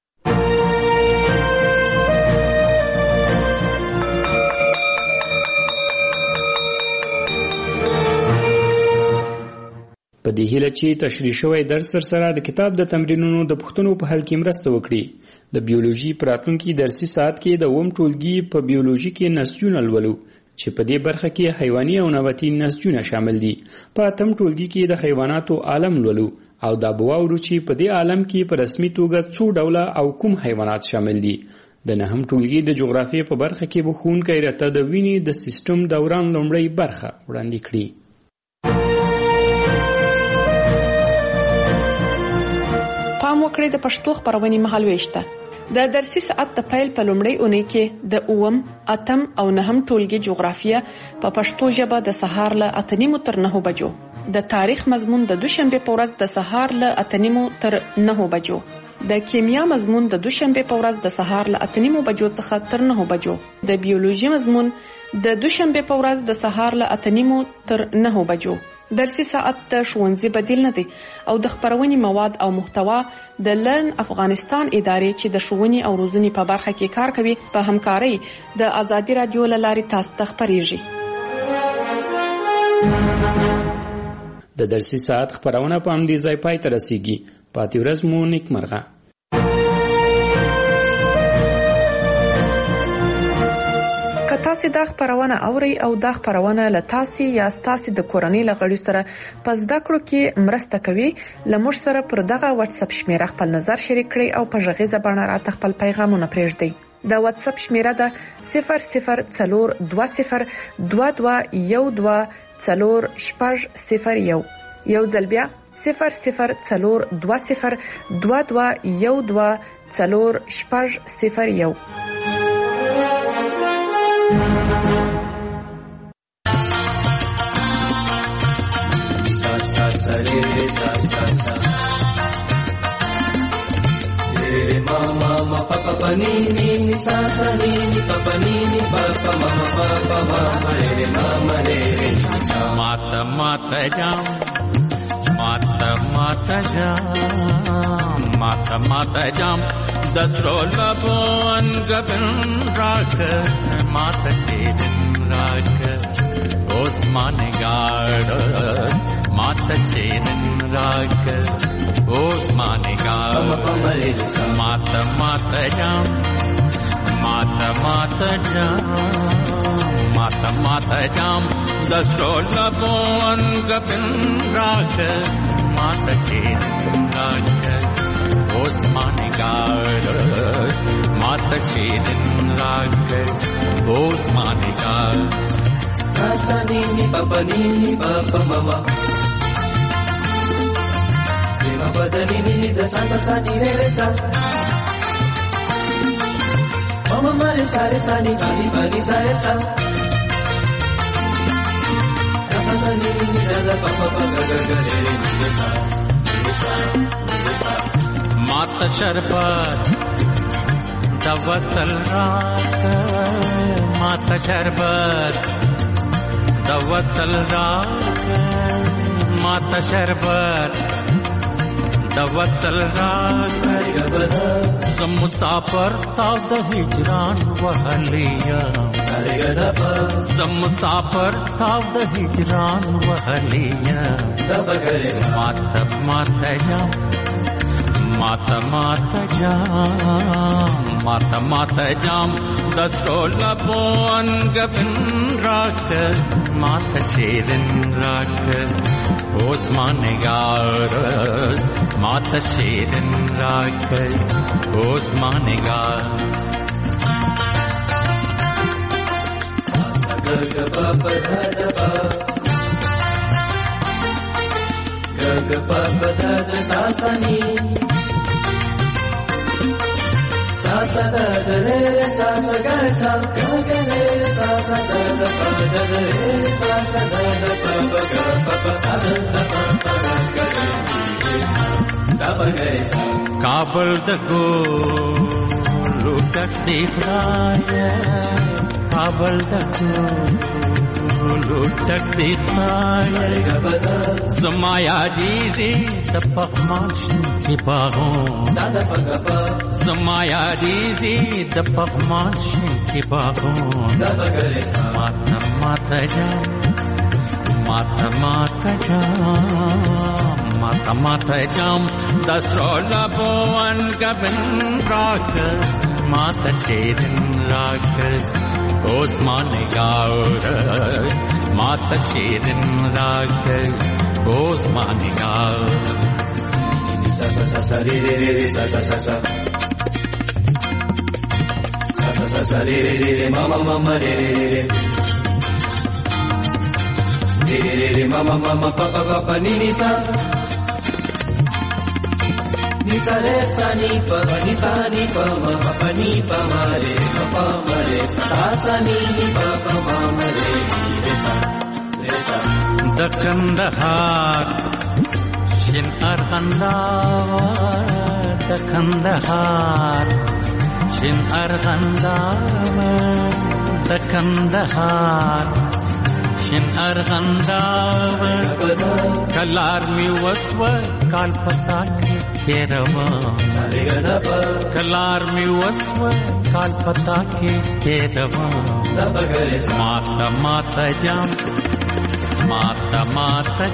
Speaker 1: په دې هیله چې تشریح شوی درس سره د کتاب د تمرینونو د پوښتنو په حل کې مرسته وکړي. د بیولوژي په راتلونکي درسي ساعت کې د 9 ټولګي په بیولوژي کې نسجونه لولو چې په دې برخه کې حیواني او نباتي نسجونه شامل دي. په 8م ټولګي کې د حیواناتو عالم لولو او دا به واورو چې په دې عالم کې په رسمي توګه څو ډوله او کوم حیوانات شامل دي. د 9م ټولګي د جغرافیې په برخه کې به ښوونکی راته د وینې د سیستم دوران لومړۍ برخه وړاندې کړي.
Speaker 4: پام وکړئ د پښتو خبرونې مهالويشته. د درسي ساعت د پیل په لومړۍ اونۍ کې د 8م، 8م او 9م ټولګي جغرافیه په پښتو ژبه د سهار له 8:30 تر 9 بجو د تاریخ مضمون د دوشنبه په ورځ د سهار له 8:30 تر 9 بجو، د کیمیا مضمون د دوشنبه په ورځ د سهار له 8:30 بجو څخه تر 9 بجو، د بیولوژي مضمون د دوشنبه په ورځ د سهار له 8:30 تر 9 بجو. درسي ساعت د ښوونځي بدیل نه دی او د خبرونې مواد او محتوا د لرن افغانستان ادارې چې د ښوونې او روزنې په برخه کې کار کوي په همکارۍ د آزادي رادیو له لارې تاسو ته خبرېږي.
Speaker 1: د درسي ساعت خبرونه په همدې ځای پای ته رسیږي. پاتې ورځ مو نیکمرغه. تاسو دا خبرونه اوري او دا خبرونه له تاسو یا تاسو د کورنۍ لغړی سره په زده کړو کې مرسته کوي. لمر سره پر دغه واتس اپ شمیره خپل نظر شریک کړئ او په ژغیزه باندې راته خپل پیغامونه پرېږدئ. د واتس اپ شمیره ده 004212124001. یو ځل بیا 004212124001.
Speaker 9: Mata jam dasrola bon gabin rak mata shedin rak Osman gard mata shedin rak Osman gard mata jam dasrola bon gabin rak mata shedin rak Osman gard mata shedin rak Osman gard Asani ni papa mama Prema padani ni da santa sani re sa Mama mare sare sani bani sare sa Santa sani ni da papa ga re sa Mata sharbat dawasal raat Mata sharbat dawasal raat Mata sharbat dawasal raat Zam musafir tav da hijran wahliya Zam musafir tav da hijran wahliya Mata jam Mata jam dasrola bon gabin rak mata shedin rak Osman gard mata shedin rak Osman gard Sasani Sasa da da re sasa ga sa ga ga re sasa da da pa da re sasa da da pa pa ga pa pa sa da pa pa ga re da pa ga re sa Kabul da go lutak dikhaya Kabul da go lutak dikhaya Zamaya dizi da pakhmash ki bagon Zamaya dizi da pakhmash ki bagon Mata jam Mata jam dasrola bon gabin rak mata shedin rak Osman gard mata shedin rak Osman gard Sa re re sa sa re re mama re re mama papa ni sa ni sa re sa ni pa ma papa ni pa ma re sa ni pa ma re sa
Speaker 10: د کندهار شین ارغنداوه د کندهار شین ارغنداوه د کندهار شین ارغنداوه کلار می وسوه کال پتا کې تیروا کلار می وسوه کال پتا کې تیروا ماتا ماتا جام ماتا ماتا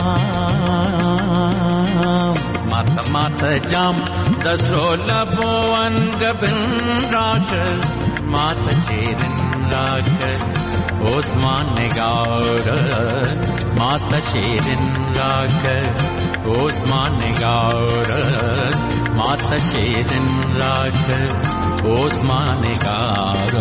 Speaker 10: جام ماتا ماتا جام دسول بوان گبن راک ماتا شیرن راک عثمان نگار ماتا شیرن راک عثمان نگار ماتا شیرن راک عثمان نگار